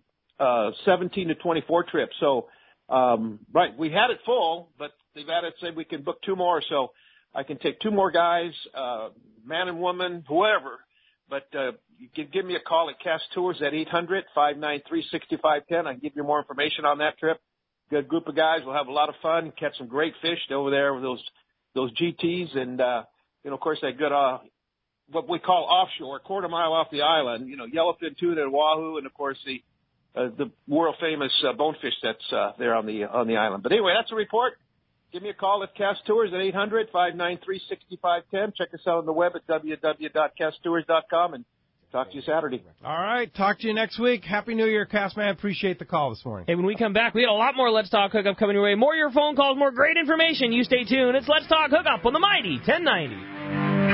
17 to 24 trip. So, right, we had it full, but they've added, said we can book 2 more, so I can take 2 more guys, man and woman, whoever. But you can give me a call at Cast Tours at 800-593-6510. I can give you more information on that trip. Good group of guys. We'll have a lot of fun, catch some great fish over there with those GTs, and of course that good what we call offshore, quarter mile off the island. Yellowfin tuna and wahoo, and of course the world famous bonefish that's there on the island. But anyway, that's a report. Give me a call at Cast Tours at 800-593-6510. Check us out on the web at www.casttours.com, and talk to you Saturday. All right. Talk to you next week. Happy New Year, Cast Man. Appreciate the call this morning. Hey, when we come back, we got a lot more Let's Talk Hookup coming your way. More of your phone calls, more great information. You stay tuned. It's Let's Talk Hookup on the Mighty 1090.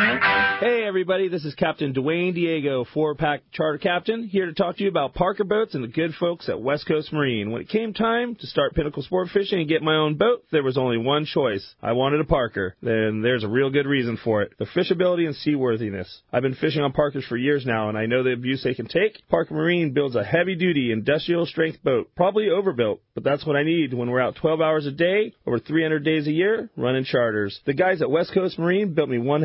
Hey everybody, this is Captain Dwayne Diego, 4-pack charter captain, here to talk to you about Parker Boats and the good folks at West Coast Marine. When it came time to start Pinnacle Sport Fishing and get my own boat, there was only one choice. I wanted a Parker, and there's a real good reason for it. The fishability and seaworthiness. I've been fishing on Parkers for years now, and I know the abuse they can take. Parker Marine builds a heavy-duty, industrial-strength boat, probably overbuilt, but that's what I need when we're out 12 hours a day, over 300 days a year, running charters. The guys at West Coast Marine built me one heck of a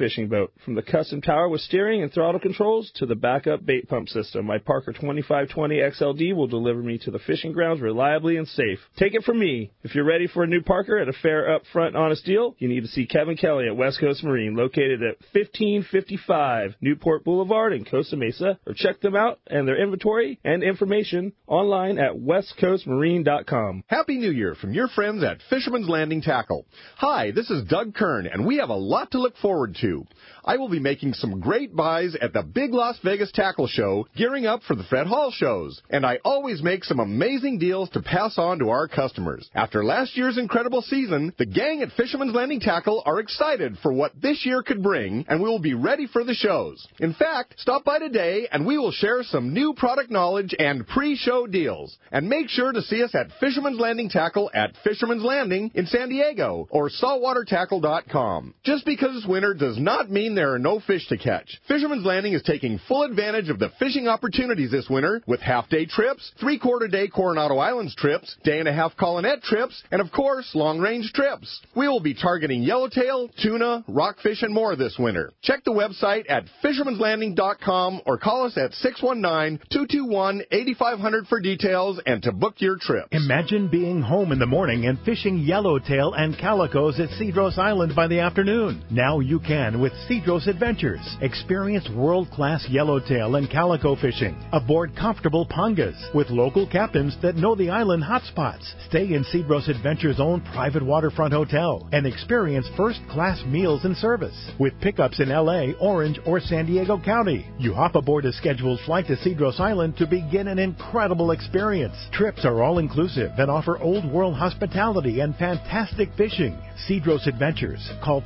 fishing boat. From the custom tower with steering and throttle controls to the backup bait pump system, my Parker 2520 XLD will deliver me to the fishing grounds reliably and safe. Take it from me. If you're ready for a new Parker at a fair, upfront, honest deal, you need to see Kevin Kelly at West Coast Marine, located at 1555 Newport Boulevard in Costa Mesa, or check them out and their inventory and information online at westcoastmarine.com. Happy New Year from your friends at Fisherman's Landing Tackle. Hi, this is Doug Kern, and we have a lot to look forward to. I will be making some great buys at the big Las Vegas Tackle Show, gearing up for the Fred Hall shows. And I always make some amazing deals to pass on to our customers. After last year's incredible season, the gang at Fisherman's Landing Tackle are excited for what this year could bring, and we will be ready for the shows. In fact, stop by today, and we will share some new product knowledge and pre-show deals. And make sure to see us at Fisherman's Landing Tackle at Fisherman's Landing in San Diego, or saltwatertackle.com. Just because it's winter does not mean there are no fish to catch. Fisherman's Landing is taking full advantage of the fishing opportunities this winter with half-day trips, three-quarter-day Coronado Islands trips, day-and-a-half Colonette trips, and, of course, long-range trips. We will be targeting yellowtail, tuna, rockfish, and more this winter. Check the website at fishermanslanding.com or call us at 619-221-8500 for details and to book your trip. Imagine being home in the morning and fishing yellowtail and calicos at Cedros Island by the afternoon. Now you can with Cedros Adventures. Experience world-class yellowtail and calico fishing aboard comfortable pangas with local captains that know the island hotspots. Stay in Cedros Adventures' own private waterfront hotel and experience first-class meals and service with pickups in L.A., Orange, or San Diego County. You hop aboard a scheduled flight to Cedros Island to begin an incredible experience. Trips are all-inclusive and offer old-world hospitality and fantastic fishing. Cedros Adventures. Call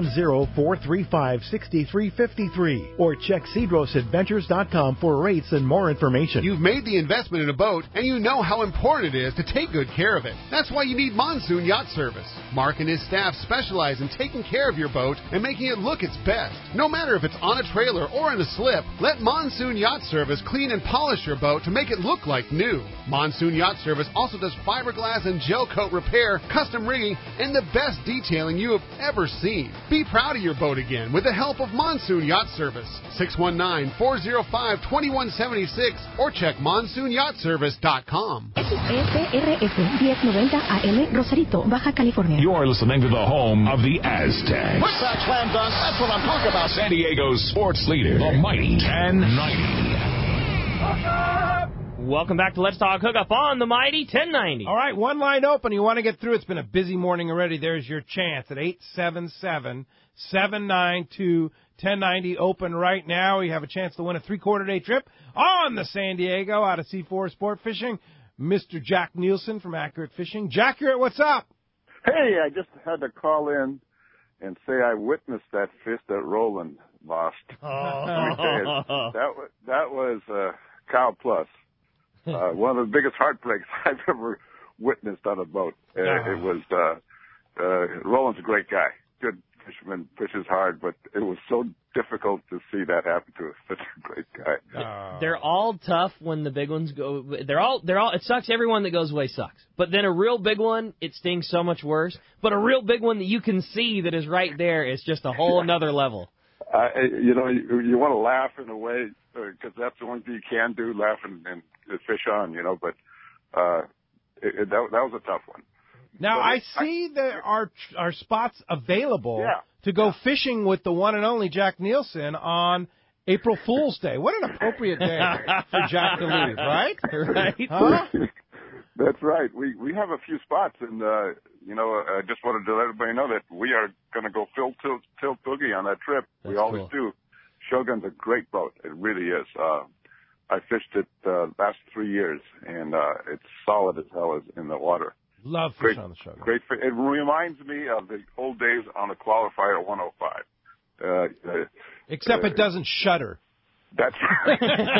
310-435-6353 or check cedrosadventures.com for rates and more information. You've made the investment in a boat, and you know how important it is to take good care of it. That's why you need Monsoon Yacht Service. Mark and his staff specialize in taking care of your boat and making it look its best. No matter if it's on a trailer or in a slip, let Monsoon Yacht Service clean and polish your boat to make it look like new. Monsoon Yacht Service also does fiberglass and gel coat repair, custom rigging, and the best detailing you have ever seen. Be proud of your boat again with the help of Monsoon Yacht Service. 619-405-2176 or check monsoonyachtservice.com. XSRF 1090 AM, Rosarito, Baja California. You're listening to the home of the Aztecs. Put that slam dunk. That's what I'm talking about. San Diego's sports leader, the mighty 1090. Welcome back to Let's Talk Hookup on the mighty 1090. All right, one line open. You want to get through? It's been a busy morning already. There's your chance at 877-792-1090. Open right now. You have a chance to win a three-quarter-day trip on the San Diego out of C4 Sport Fishing. Mr. Jack Nielsen from Accurate Fishing. Jack, what's up? Hey, I just had to call in and say I witnessed that fish that Roland lost. Let me tell you, that was Cow Plus. One of the biggest heartbreaks I've ever witnessed on a boat. It was Roland's a great guy, good fisherman, fishes hard, but it was so difficult to see that happen to such a great guy. They're all tough when the big ones go. They're all. It sucks. Everyone that goes away sucks. But then a real big one, it stings so much worse. But a real big one that you can see that is right there is just a whole another level. You want to laugh in a way because that's the only thing you can do, laugh and fish on, but that was a tough one. Now, I see there are spots available to go fishing with the one and only Jack Nielsen on April Fool's Day. What an appropriate day for Jack to leave, right? Right. Huh? That's right. We have a few spots, and, I just wanted to let everybody know that we are going to go tilt boogie on that trip. That's we always do. Shogun's a great boat. It really is. I fished it last 3 years, and it's solid as hell in the water. Love fish on the Shogun. Great fish. It reminds me of the old days on the Qualifier 105. Except it doesn't shudder. That's right.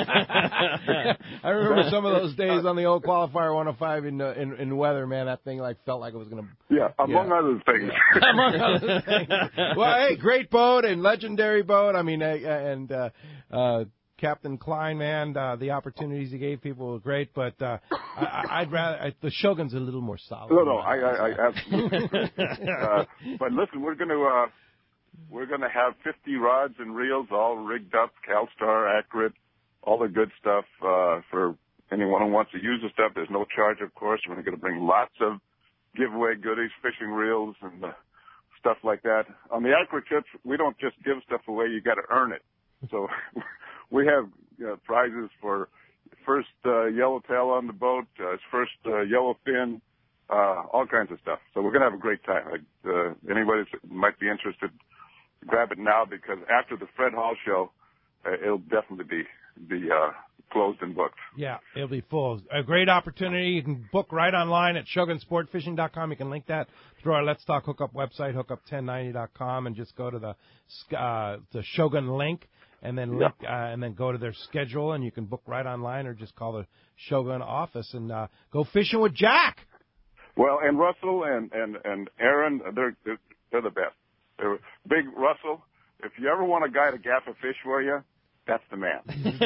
I remember some of those days on the old Qualifier 105 in weather, man. That thing felt like it was going to... Yeah, among other things. Among other things. Well, hey, great boat and legendary boat. I mean, Captain Klein, man, the opportunities he gave people were great, but I'd rather the Shogun's a little more solid. No, I absolutely. But listen, we're going to We're going to have 50 rods and reels all rigged up, CalStar, Accurate, all the good stuff for anyone who wants to use the stuff. There's no charge, of course. We're going to bring lots of giveaway goodies, fishing reels, and stuff like that. On the Accurate trips, we don't just give stuff away. You got to earn it. So we have prizes for first yellowtail on the boat, first yellowfin, all kinds of stuff. So we're going to have a great time. Anybody that might be interested, grab it now, because after the Fred Hall show, it'll definitely be closed and booked. Yeah, it'll be full. A great opportunity. You can book right online at shogunsportfishing.com. You can link that through our Let's Talk Hookup website, hookup1090.com, and just go to the Shogun link, and then and then go to their schedule, and you can book right online, or just call the Shogun office and go fishing with Jack. Well, and Russell and Aaron, they're the best. They're big Russell. If you ever want a guy to gaff a fish for you, that's the man.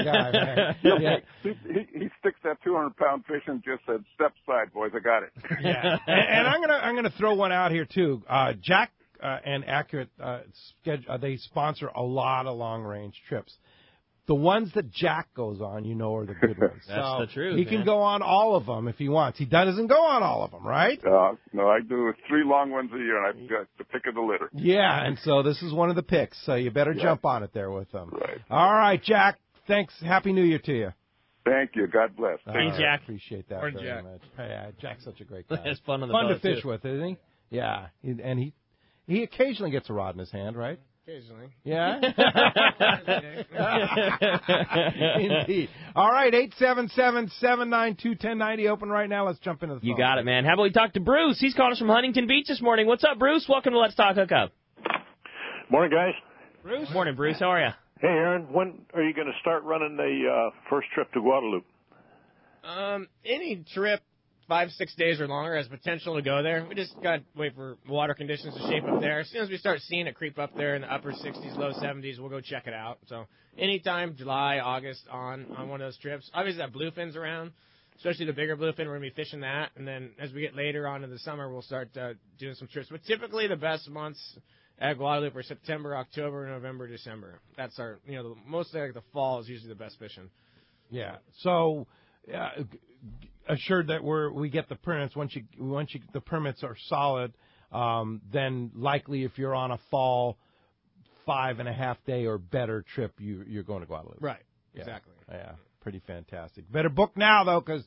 He sticks that 200-pound fish and just said, "Step aside, boys, I got it." Yeah, and I'm gonna throw one out here too. Jack and Accurate they sponsor a lot of long-range trips. The ones that Jack goes on, are the good ones. That's the truth. He can go on all of them if he wants. He doesn't go on all of them, right? No, I do 3 long ones a year, and I've got the pick of the litter. Yeah, and so this is one of the picks, so you better jump on it there with them. Right. All right, Jack, thanks. Happy New Year to you. Thank you. God bless. Hey, Jack. Appreciate that Morning, very Jack. much. Hey, Jack's such a great guy. It's fun on the boat, boat, to fish too. with, isn't he? Yeah, and he occasionally gets a rod in his hand, right? Occasionally. Yeah? Indeed. All right, 877-792-1090, open right now. Let's jump into the phone. You got it, man. How about we talk to Bruce? He's calling us from Huntington Beach this morning. What's up, Bruce? Welcome to Let's Talk Hookup. Morning, guys. Bruce? Morning, Bruce. How are you? Hey, Aaron. When are you going to start running the first trip to Guadalupe? Any trip 5-6 days or longer has potential to go there. We just got to wait for water conditions to shape up there. As soon as we start seeing it creep up there in the upper 60s, low 70s, we'll go check it out. So anytime, July, August, on one of those trips. Obviously, that bluefin's around, especially the bigger bluefin. We're going to be fishing that. And then as we get later on in the summer, we'll start doing some trips. But typically the best months at Guadalupe are September, October, November, December. That's our, mostly like the fall is usually the best fishing. Yeah. So, assured that we get the permits. Once the permits are solid, then likely if you're on a fall 5.5 day or better trip, you're going to Guadalupe. Right. Yeah. Exactly. Yeah. Pretty fantastic. Better book now though, because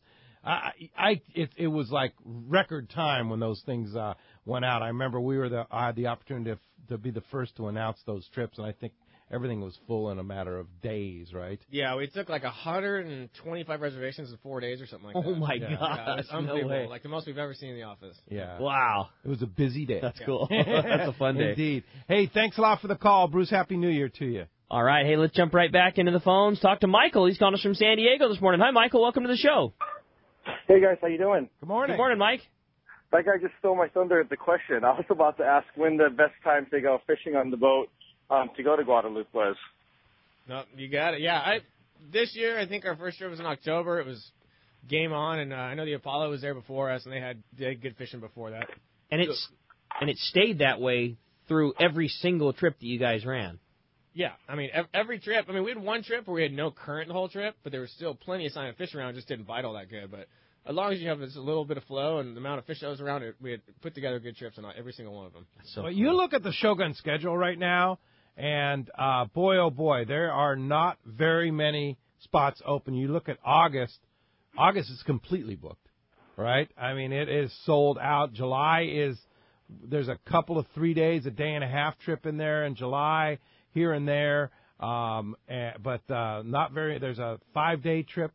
it was like record time when those things went out. I remember I had the opportunity to be the first to announce those trips, and I think everything was full in a matter of days, right? Yeah, we took like 125 reservations in 4 days or something like that. Oh, my God. God. It's unbelievable. No way. Like the most we've ever seen in the office. Yeah. Wow. It was a busy day. That's cool. That's a fun day. Indeed. Hey, thanks a lot for the call, Bruce. Happy New Year to you. All right. Hey, let's jump right back into the phones. Talk to Michael. He's calling us from San Diego this morning. Hi, Michael. Welcome to the show. Hey, guys. How you doing? Good morning. Good morning, Mike. That guy just stole my thunder at the question. I was about to ask when the best time to go fishing on the boat to go to Guadalupe was. No, you got it. Yeah, this year I think our first trip was in October. It was game on, and I know the Apollo was there before us, and they had good fishing before that. And it stayed that way through every single trip that you guys ran. Yeah, I mean every trip. I mean we had one trip where we had no current the whole trip, but there was still plenty of sign of fish around. It just didn't bite all that good, but as long as you have this a little bit of flow and the amount of fish that was around, we had put together good trips on every single one of them. So you look at the Shogun schedule right now. And boy, oh boy, there are not very many spots open. You look at August. August is completely booked, right? I mean, it is sold out. July there's a couple of 3 days, a day and a half trip in there in July, here and there. But not very. There's a 5-day trip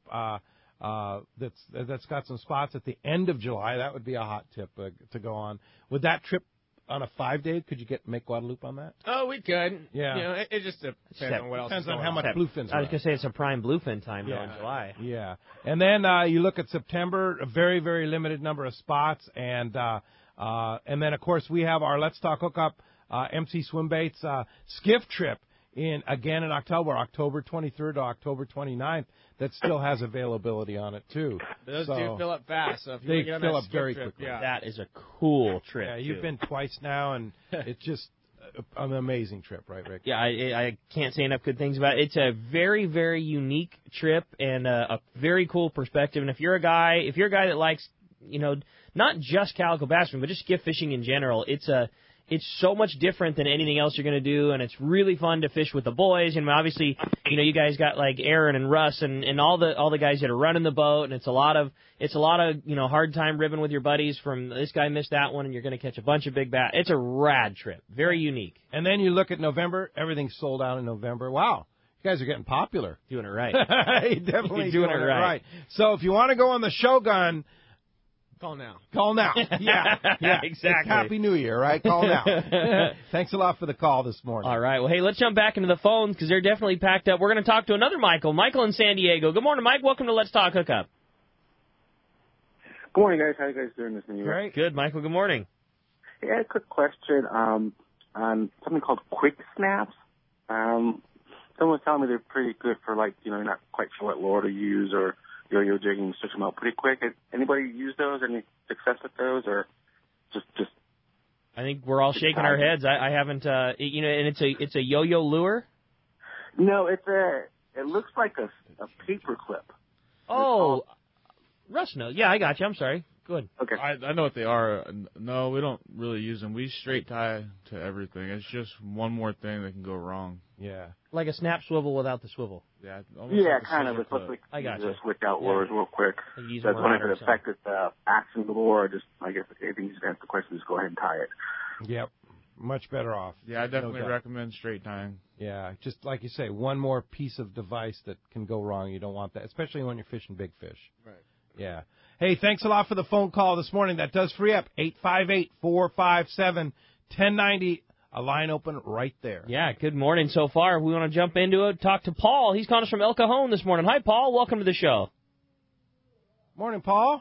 that's got some spots at the end of July. That would be a hot tip to go on. Would that trip on a 5-day, could you make Guadalupe on that? Oh, we could. Yeah. It just depends on what else. Depends is on going how much bluefins. I was going to say it's a prime bluefin time though in July. Yeah. And then you look at September, a very, very limited number of spots, and then of course we have our Let's Talk Hookup MC Swimbaits skiff trip in October 23rd to October 29th. That still has availability on it too. Those do fill up fast. So if you they get on fill that up skip very trip, quickly. Yeah. That is a cool trip. Yeah, you've too. been twice now, and it just an amazing trip, right, Rick? Yeah, I can't say enough good things about it. It's a very, very unique trip and a very cool perspective. And if you're a guy that likes, not just calico bass fishing, but just skiff fishing in general, it's so much different than anything else you're going to do, and it's really fun to fish with the boys. And obviously, you guys got like Aaron and Russ and all the guys that are running the boat, and it's a lot of hard time ribbing with your buddies from this guy missed that one, and you're going to catch a bunch of big bass. It's a rad trip, very unique. And then you look at November, everything's sold out in November. Wow. You guys are getting popular. Doing it right. You're definitely doing it right. So if you want to go on the Shogun, call now. Yeah, exactly. It's Happy New Year, right? Call now. Thanks a lot for the call this morning. All right. Well, hey, let's jump back into the phones because they're definitely packed up. We're going to talk to another Michael. Michael in San Diego. Good morning, Mike. Welcome to Let's Talk Hookup. Good morning, guys. How you guys doing this New Year? Great. Good, Michael. Good morning. Hey, I had a quick question on something called quick snaps. Someone was telling me they're pretty good for, you're not quite sure what lure to use or yo-yo jigging, you switch them out pretty quick. Has anybody used those? Any success with those, or just? I think we're all shaking our heads. I haven't, and it's a yo-yo lure. No, it looks like a paper clip. Oh, Russ knows. Yeah, I got you. I'm sorry. Good. Okay. I know what they are. No, we don't really use them. We straight tie to everything. It's just one more thing that can go wrong. Yeah. Like a snap swivel without the swivel. Yeah. Yeah, kind of. It's like I got you. Just switch out lures real quick. That's when it affected the action of the lure. Or just, I guess, if you just answer the question, just go ahead and tie it. Yep. Much better off. Yeah, I definitely recommend straight tying. Yeah, just like you say, one more piece of device that can go wrong. You don't want that, especially when you're fishing big fish. Right. Yeah. Hey, thanks a lot for the phone call this morning. That does free up 858-457-1090. A line open right there. Yeah, good morning so far. We want to jump into it. Talk to Paul. He's calling us from El Cajon this morning. Hi, Paul. Welcome to the show. Morning, Paul.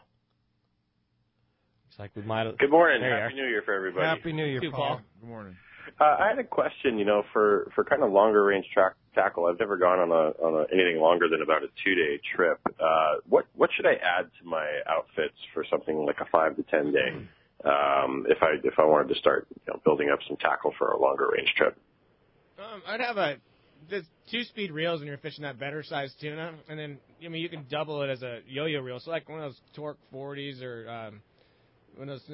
Looks like we might have... Good morning. Happy New Year for everybody. Happy New Year, Paul. Good morning. I had a question, for kind of longer range tackle. I've never gone on anything longer than about a 2-day trip. What should I add to my outfits for something like a 5 to 10 day? If I wanted to start building up some tackle for a longer range trip. I'd have the 2-speed reels when you're fishing that better size tuna, and then you can double it as a yo-yo reel. So like one of those Torque 40s or one of those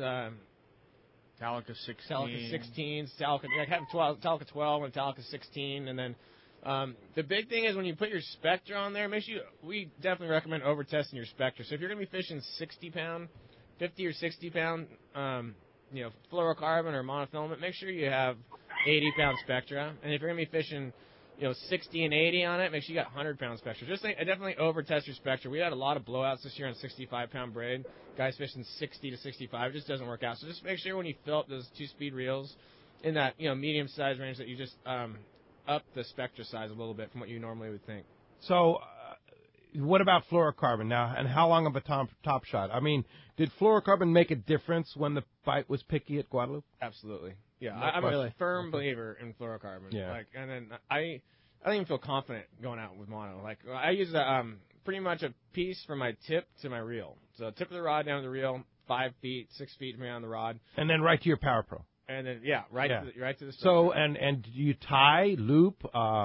Talica 16s, I have Talica 12 and Talica 16, and then the big thing is when you put your Spectra on there, we definitely recommend over testing your Spectra. So if you're going to be fishing 60-pound, 50 or 60-pound, fluorocarbon or monofilament, make sure you have 80-pound Spectra. And if you're going to be fishing, 60 and 80 on it, make sure you got 100-pound Spectra. Definitely over test your Spectra. We had a lot of blowouts this year on 65-pound braid. Guys fishing 60 to 65, it just doesn't work out. So just make sure when you fill up those 2-speed reels in that medium size range that you just up the Spectra size a little bit from what you normally would think. So, what about fluorocarbon now, and how long of a top shot? I mean, did fluorocarbon make a difference when the bite was picky at Guadalupe? Absolutely. Yeah, I'm a firm believer in fluorocarbon. Yeah. And then I don't even feel confident going out with mono. I use pretty much a piece from my tip to my reel. So tip of the rod down to the reel, 5 feet, 6 feet from on the rod. And then right to your Power Pro. And then right to the Spectra. So and do you tie, loop?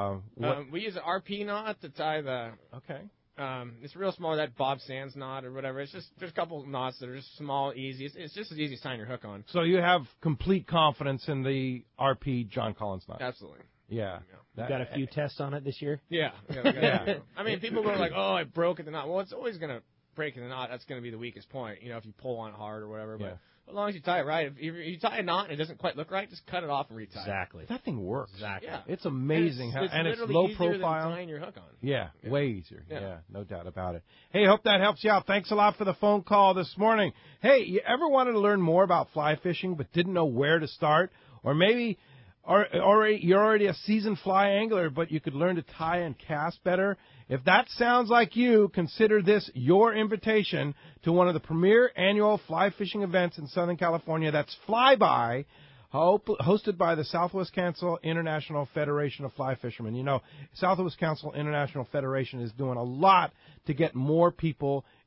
We use an RP knot to tie the. Okay. It's real small, that Bob Sands knot or whatever. It's just there's a couple knots that are just small, easy. It's just as easy as tying your hook on. So you have complete confidence in the RP John Collins knot. Absolutely. Yeah. You got a few tests on it this year? Yeah. Yeah. I mean, people go like, "Oh, I broke the knot." Well, it's always going to break in the knot. That's going to be the weakest point. If you pull on it hard or whatever. But as long as you tie it right, if you tie a knot and it doesn't quite look right, just cut it off and retie. Exactly. That thing works. Exactly. Yeah. It's amazing and it's low easier profile. Than tying your hook on. Yeah, way easier. Yeah, no doubt about it. Hey, hope that helps you out. Thanks a lot for the phone call this morning. Hey, you ever wanted to learn more about fly fishing but didn't know where to start? Or maybe you're already a seasoned fly angler, but you could learn to tie and cast better? If that sounds like you, consider this your invitation to one of the premier annual fly fishing events in Southern California. That's Flyby, hosted by the Southwest Council International Federation of Fly Fishermen. Southwest Council International Federation is doing a lot to get more people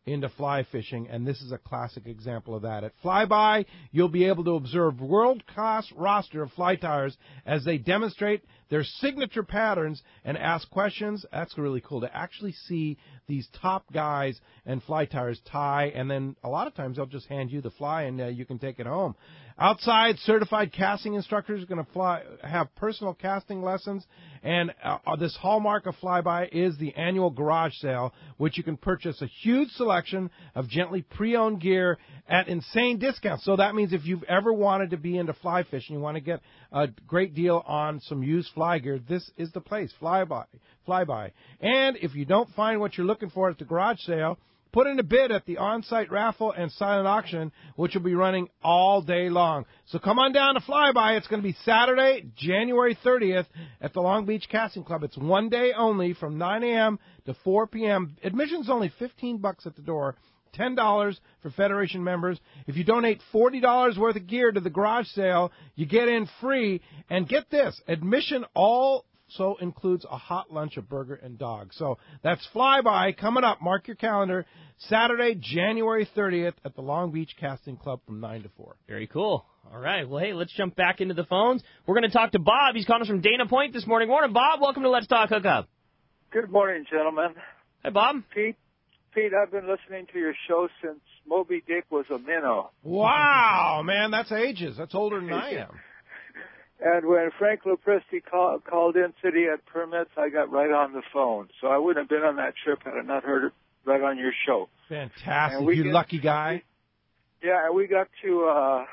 into fly fishing, and this is a classic example of that. At Flyby, you'll be able to observe world-class roster of fly tyers as they demonstrate their signature patterns and ask questions. That's really cool to actually see these top guys and fly tyers tie, and then a lot of times they'll just hand you the fly and you can take it home. Outside, certified casting instructors are going to have personal casting lessons, and this hallmark of Flyby is the annual garage sale, which you can purchase a huge selection of gently pre-owned gear at insane discounts. So that means if you've ever wanted to be into fly fishing, you want to get a great deal on some used fly gear, this is the place, Flyby. And if you don't find what you're looking for at the garage sale, put in a bid at the on-site raffle and silent auction, which will be running all day long. So come on down to Flyby. It's going to be Saturday, January 30th at the Long Beach Casting Club. It's one day only from 9 a.m. to 4 p.m. Admission's only $15 at the door, $10 for Federation members. If you donate $40 worth of gear to the garage sale, you get in free. And get this, admission also includes a hot lunch, a burger, and dog. So that's Flyby coming up. Mark your calendar. Saturday, January 30th at the Long Beach Casting Club from 9 to 4. Very cool. All right. Well, hey, let's jump back into the phones. We're going to talk to Bob. He's calling us from Dana Point this morning. Morning, Bob. Welcome to Let's Talk Hookup. Good morning, gentlemen. Hey, Bob. Pete, I've been listening to your show since Moby Dick was a minnow. Wow, man, that's ages. That's older than I am. And when Frank Lopresti called in, said he had permits, I got right on the phone. So I wouldn't have been on that trip had I not heard it right on your show. Fantastic. You lucky guy. Yeah, and we got to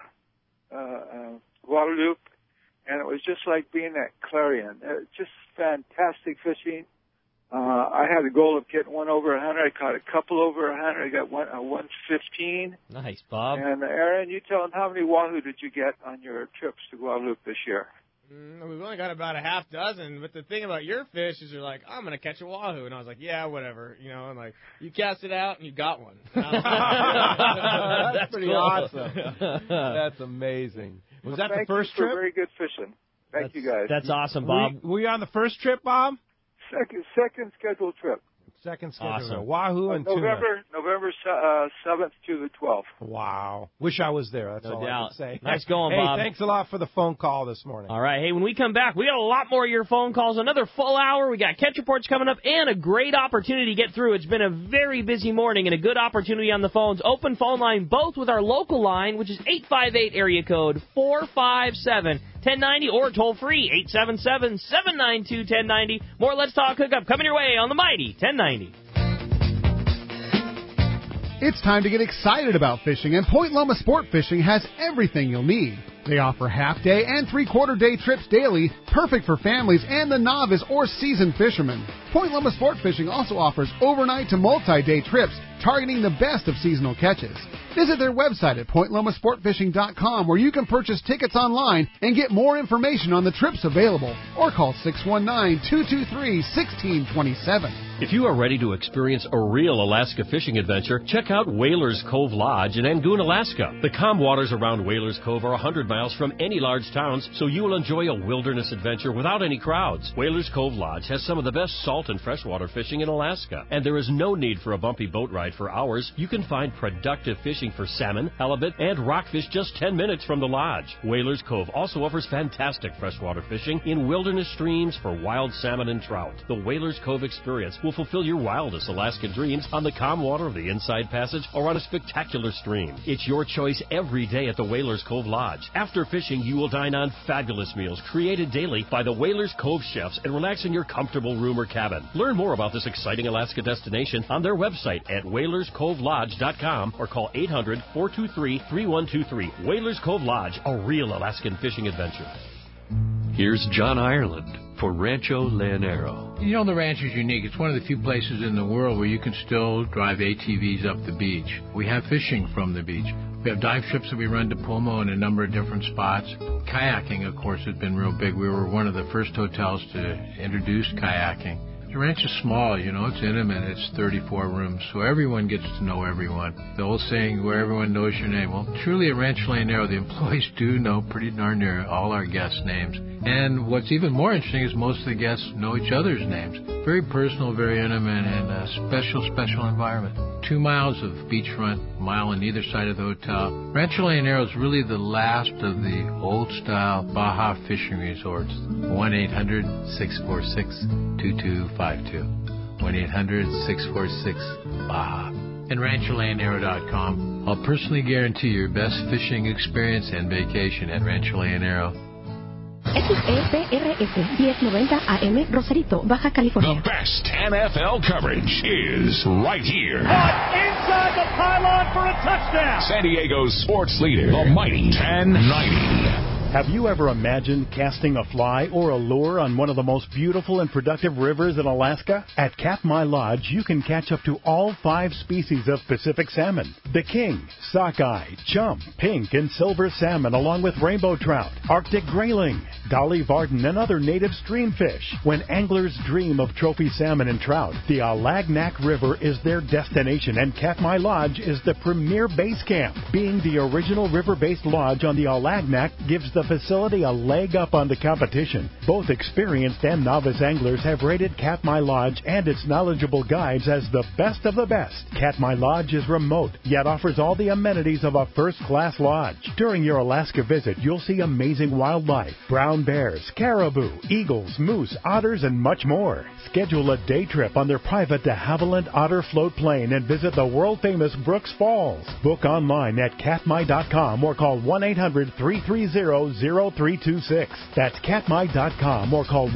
Guadalupe, and it was just like being at Clarion. Just fantastic fishing. I had a goal of getting one over 100. I caught a couple over 100. I got 115. Nice, Bob. And Aaron, you tell them how many wahoo did you get on your trips to Guadalupe this year? We've only got about a half dozen, but the thing about your fish is you're like, I'm going to catch a wahoo. And I was like, yeah, whatever. You know, and like, you cast it out and you got one. That's pretty cool. awesome. That's amazing. Was that the first trip? Very good fishing. Thank you, guys. That's awesome, Bob. Were you on the first trip, Bob? Second scheduled trip. Second schedule. Awesome. Wahoo and tuna. November 7th to the 12th. Wow. Wish I was there. That's No all doubt. I can say. Nice going, hey, Bob. Thanks a lot for the phone call this morning. All right. Hey, when we come back, we got a lot more of your phone calls, another full hour. We got catch reports coming up and a great opportunity to get through. It's been a very busy morning and a good opportunity on the phones. Open phone line, both with our local line, which is 858 area code 457-1090, or toll free 877-792-1090. More Let's Talk Hookup coming your way on the mighty 1090. It's time to get excited about fishing, and Point Loma Sport Fishing has everything you'll need. They offer half-day and three-quarter-day trips daily, perfect for families and the novice or seasoned fishermen. Point Loma Sport Fishing also offers overnight to multi-day trips, targeting the best of seasonal catches. Visit their website at pointlomasportfishing.com, where you can purchase tickets online and get more information on the trips available, or call 619-223-1627. If you are ready to experience a real Alaska fishing adventure, check out Whalers Cove Lodge in Angoon, Alaska. The calm waters around Whalers Cove are 100 miles from any large towns, so you will enjoy a wilderness adventure without any crowds. Whalers Cove Lodge has some of the best salt and freshwater fishing in Alaska, and there is no need for a bumpy boat ride for hours. You can find productive fishing for salmon, halibut, and rockfish just 10 minutes from the lodge. Whalers Cove also offers fantastic freshwater fishing in wilderness streams for wild salmon and trout. The Whalers Cove experience will fulfill your wildest Alaskan dreams on the calm water of the Inside Passage or on a spectacular stream. It's your choice every day at the Whalers Cove Lodge. After fishing, you will dine on fabulous meals created daily by the Whalers Cove chefs and relax in your comfortable room or cabin. Learn more about this exciting Alaska destination on their website at whalerscovelodge.com or call 800-423-3123. Whalers Cove Lodge, a real Alaskan fishing adventure. Here's John Ireland for Rancho Leonero. You know, the ranch is unique. It's one of the few places in the world where you can still drive ATVs up the beach. We have fishing from the beach. We have dive trips that we run to Pomo in a number of different spots. Kayaking, of course, has been real big. We were one of the first hotels to introduce kayaking. The ranch is small, you know, it's intimate. It's 34 rooms, so everyone gets to know everyone. The old saying, where everyone knows your name. Well, truly at Rancho Leonero, the employees do know pretty darn near all our guests' names. And what's even more interesting is most of the guests know each other's names. very personal, very intimate, and a special environment. 2 miles of beachfront, a mile on either side of the hotel. Rancho Leonero is really the last of the old-style Baja fishing resorts. 1-800-646-2252. 1-800-646-BAJA. And RanchoLeonero.com. I'll personally guarantee your best fishing experience and vacation at Rancho Leonero. XEPRS 1090 AM Rosarito, Baja California. The best NFL coverage is right here. Inside the pylon for a touchdown. San Diego's sports leader, the mighty 1090. Have you ever imagined casting a fly or a lure on one of the most beautiful and productive rivers in Alaska? At Katmai Lodge, you can catch up to all 5 species of Pacific salmon. The king, sockeye, chump, pink, and silver salmon, along with rainbow trout, Arctic grayling, dolly varden, and other native stream fish. When anglers dream of trophy salmon and trout, the Alagnak River is their destination, and Katmai Lodge is the premier base camp. Being the original river-based lodge on the Alagnak gives the facility a leg up on the competition. Both experienced and novice anglers have rated Katmai Lodge and its knowledgeable guides as the best of the best. Katmai Lodge is remote, yet offers all the amenities of a first-class lodge. During your Alaska visit, you'll see amazing wildlife, brown bears, caribou, eagles, moose, otters, and much more. Schedule a day trip on their private de Havilland Otter Float Plane and visit the world-famous Brooks Falls. Book online at katmai.com or call 1-800-330-0326. That's katmai.com or call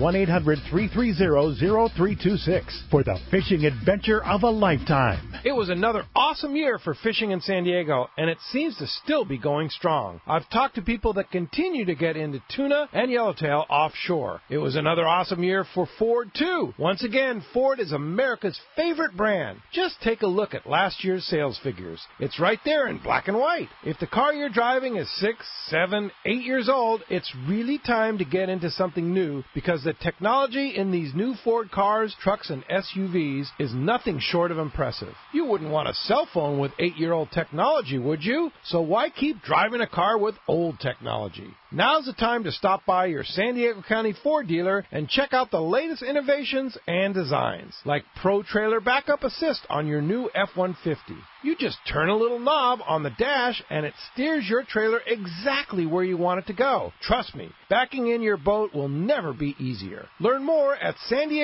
1-800-330-0326 for the fishing adventure of a lifetime. It was another awesome year for fishing in San Diego, and it seems to still be going strong. I've talked to people that continue to get into tuna and yellowtail offshore. It was another awesome year for Ford, too. Once again, Ford is America's favorite brand. Just take a look at last year's sales figures. It's right there in black and white. If the car you're driving is 6, 7, 8 years old, it's really time to get into something new because the technology in these new Ford cars, trucks, and SUVs is nothing short of impressive. You wouldn't want a cell phone with 8-year-old technology, would you? So why keep driving a car with old technology? Now's the time to stop by your San Diego County Ford dealer and check out the latest innovations and designs, like Pro Trailer Backup Assist on your new F-150. You just turn a little knob on the dash and it steers your trailer exactly where you want it to go. Trust me, backing in your boat will never be easier. Learn more at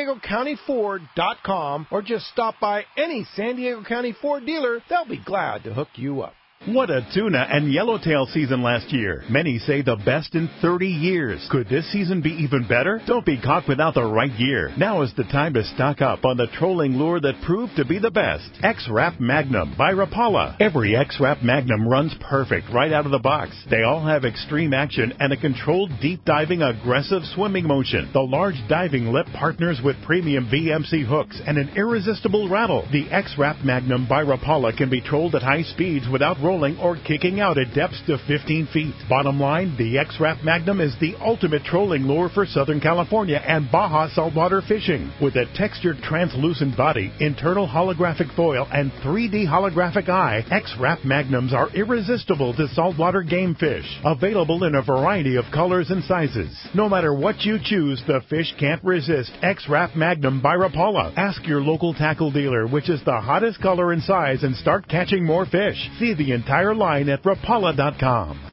SanDiegoCountyFord.com or just stop by any San Diego County Ford dealer. They'll be glad to hook you up. What a tuna and yellowtail season last year. Many say the best in 30 years. Could this season be even better? Don't be caught without the right gear. Now is the time to stock up on the trolling lure that proved to be the best. X-Rap Magnum by Rapala. Every X-Rap Magnum runs perfect right out of the box. They all have extreme action and a controlled deep diving aggressive swimming motion. The large diving lip partners with premium VMC hooks and an irresistible rattle. The X-Rap Magnum by Rapala can be trolled at high speeds without rolling or kicking out at depths to 15 feet. Bottom line, the X-Rap Magnum is the ultimate trolling lure for Southern California and Baja saltwater fishing. With a textured translucent body, internal holographic foil, and 3D holographic eye, X-Rap Magnums are irresistible to saltwater game fish. Available in a variety of colors and sizes. No matter what you choose, the fish can't resist X-Rap Magnum by Rapala. Ask your local tackle dealer which is the hottest color and size and start catching more fish. See the entire line at Rapala.com.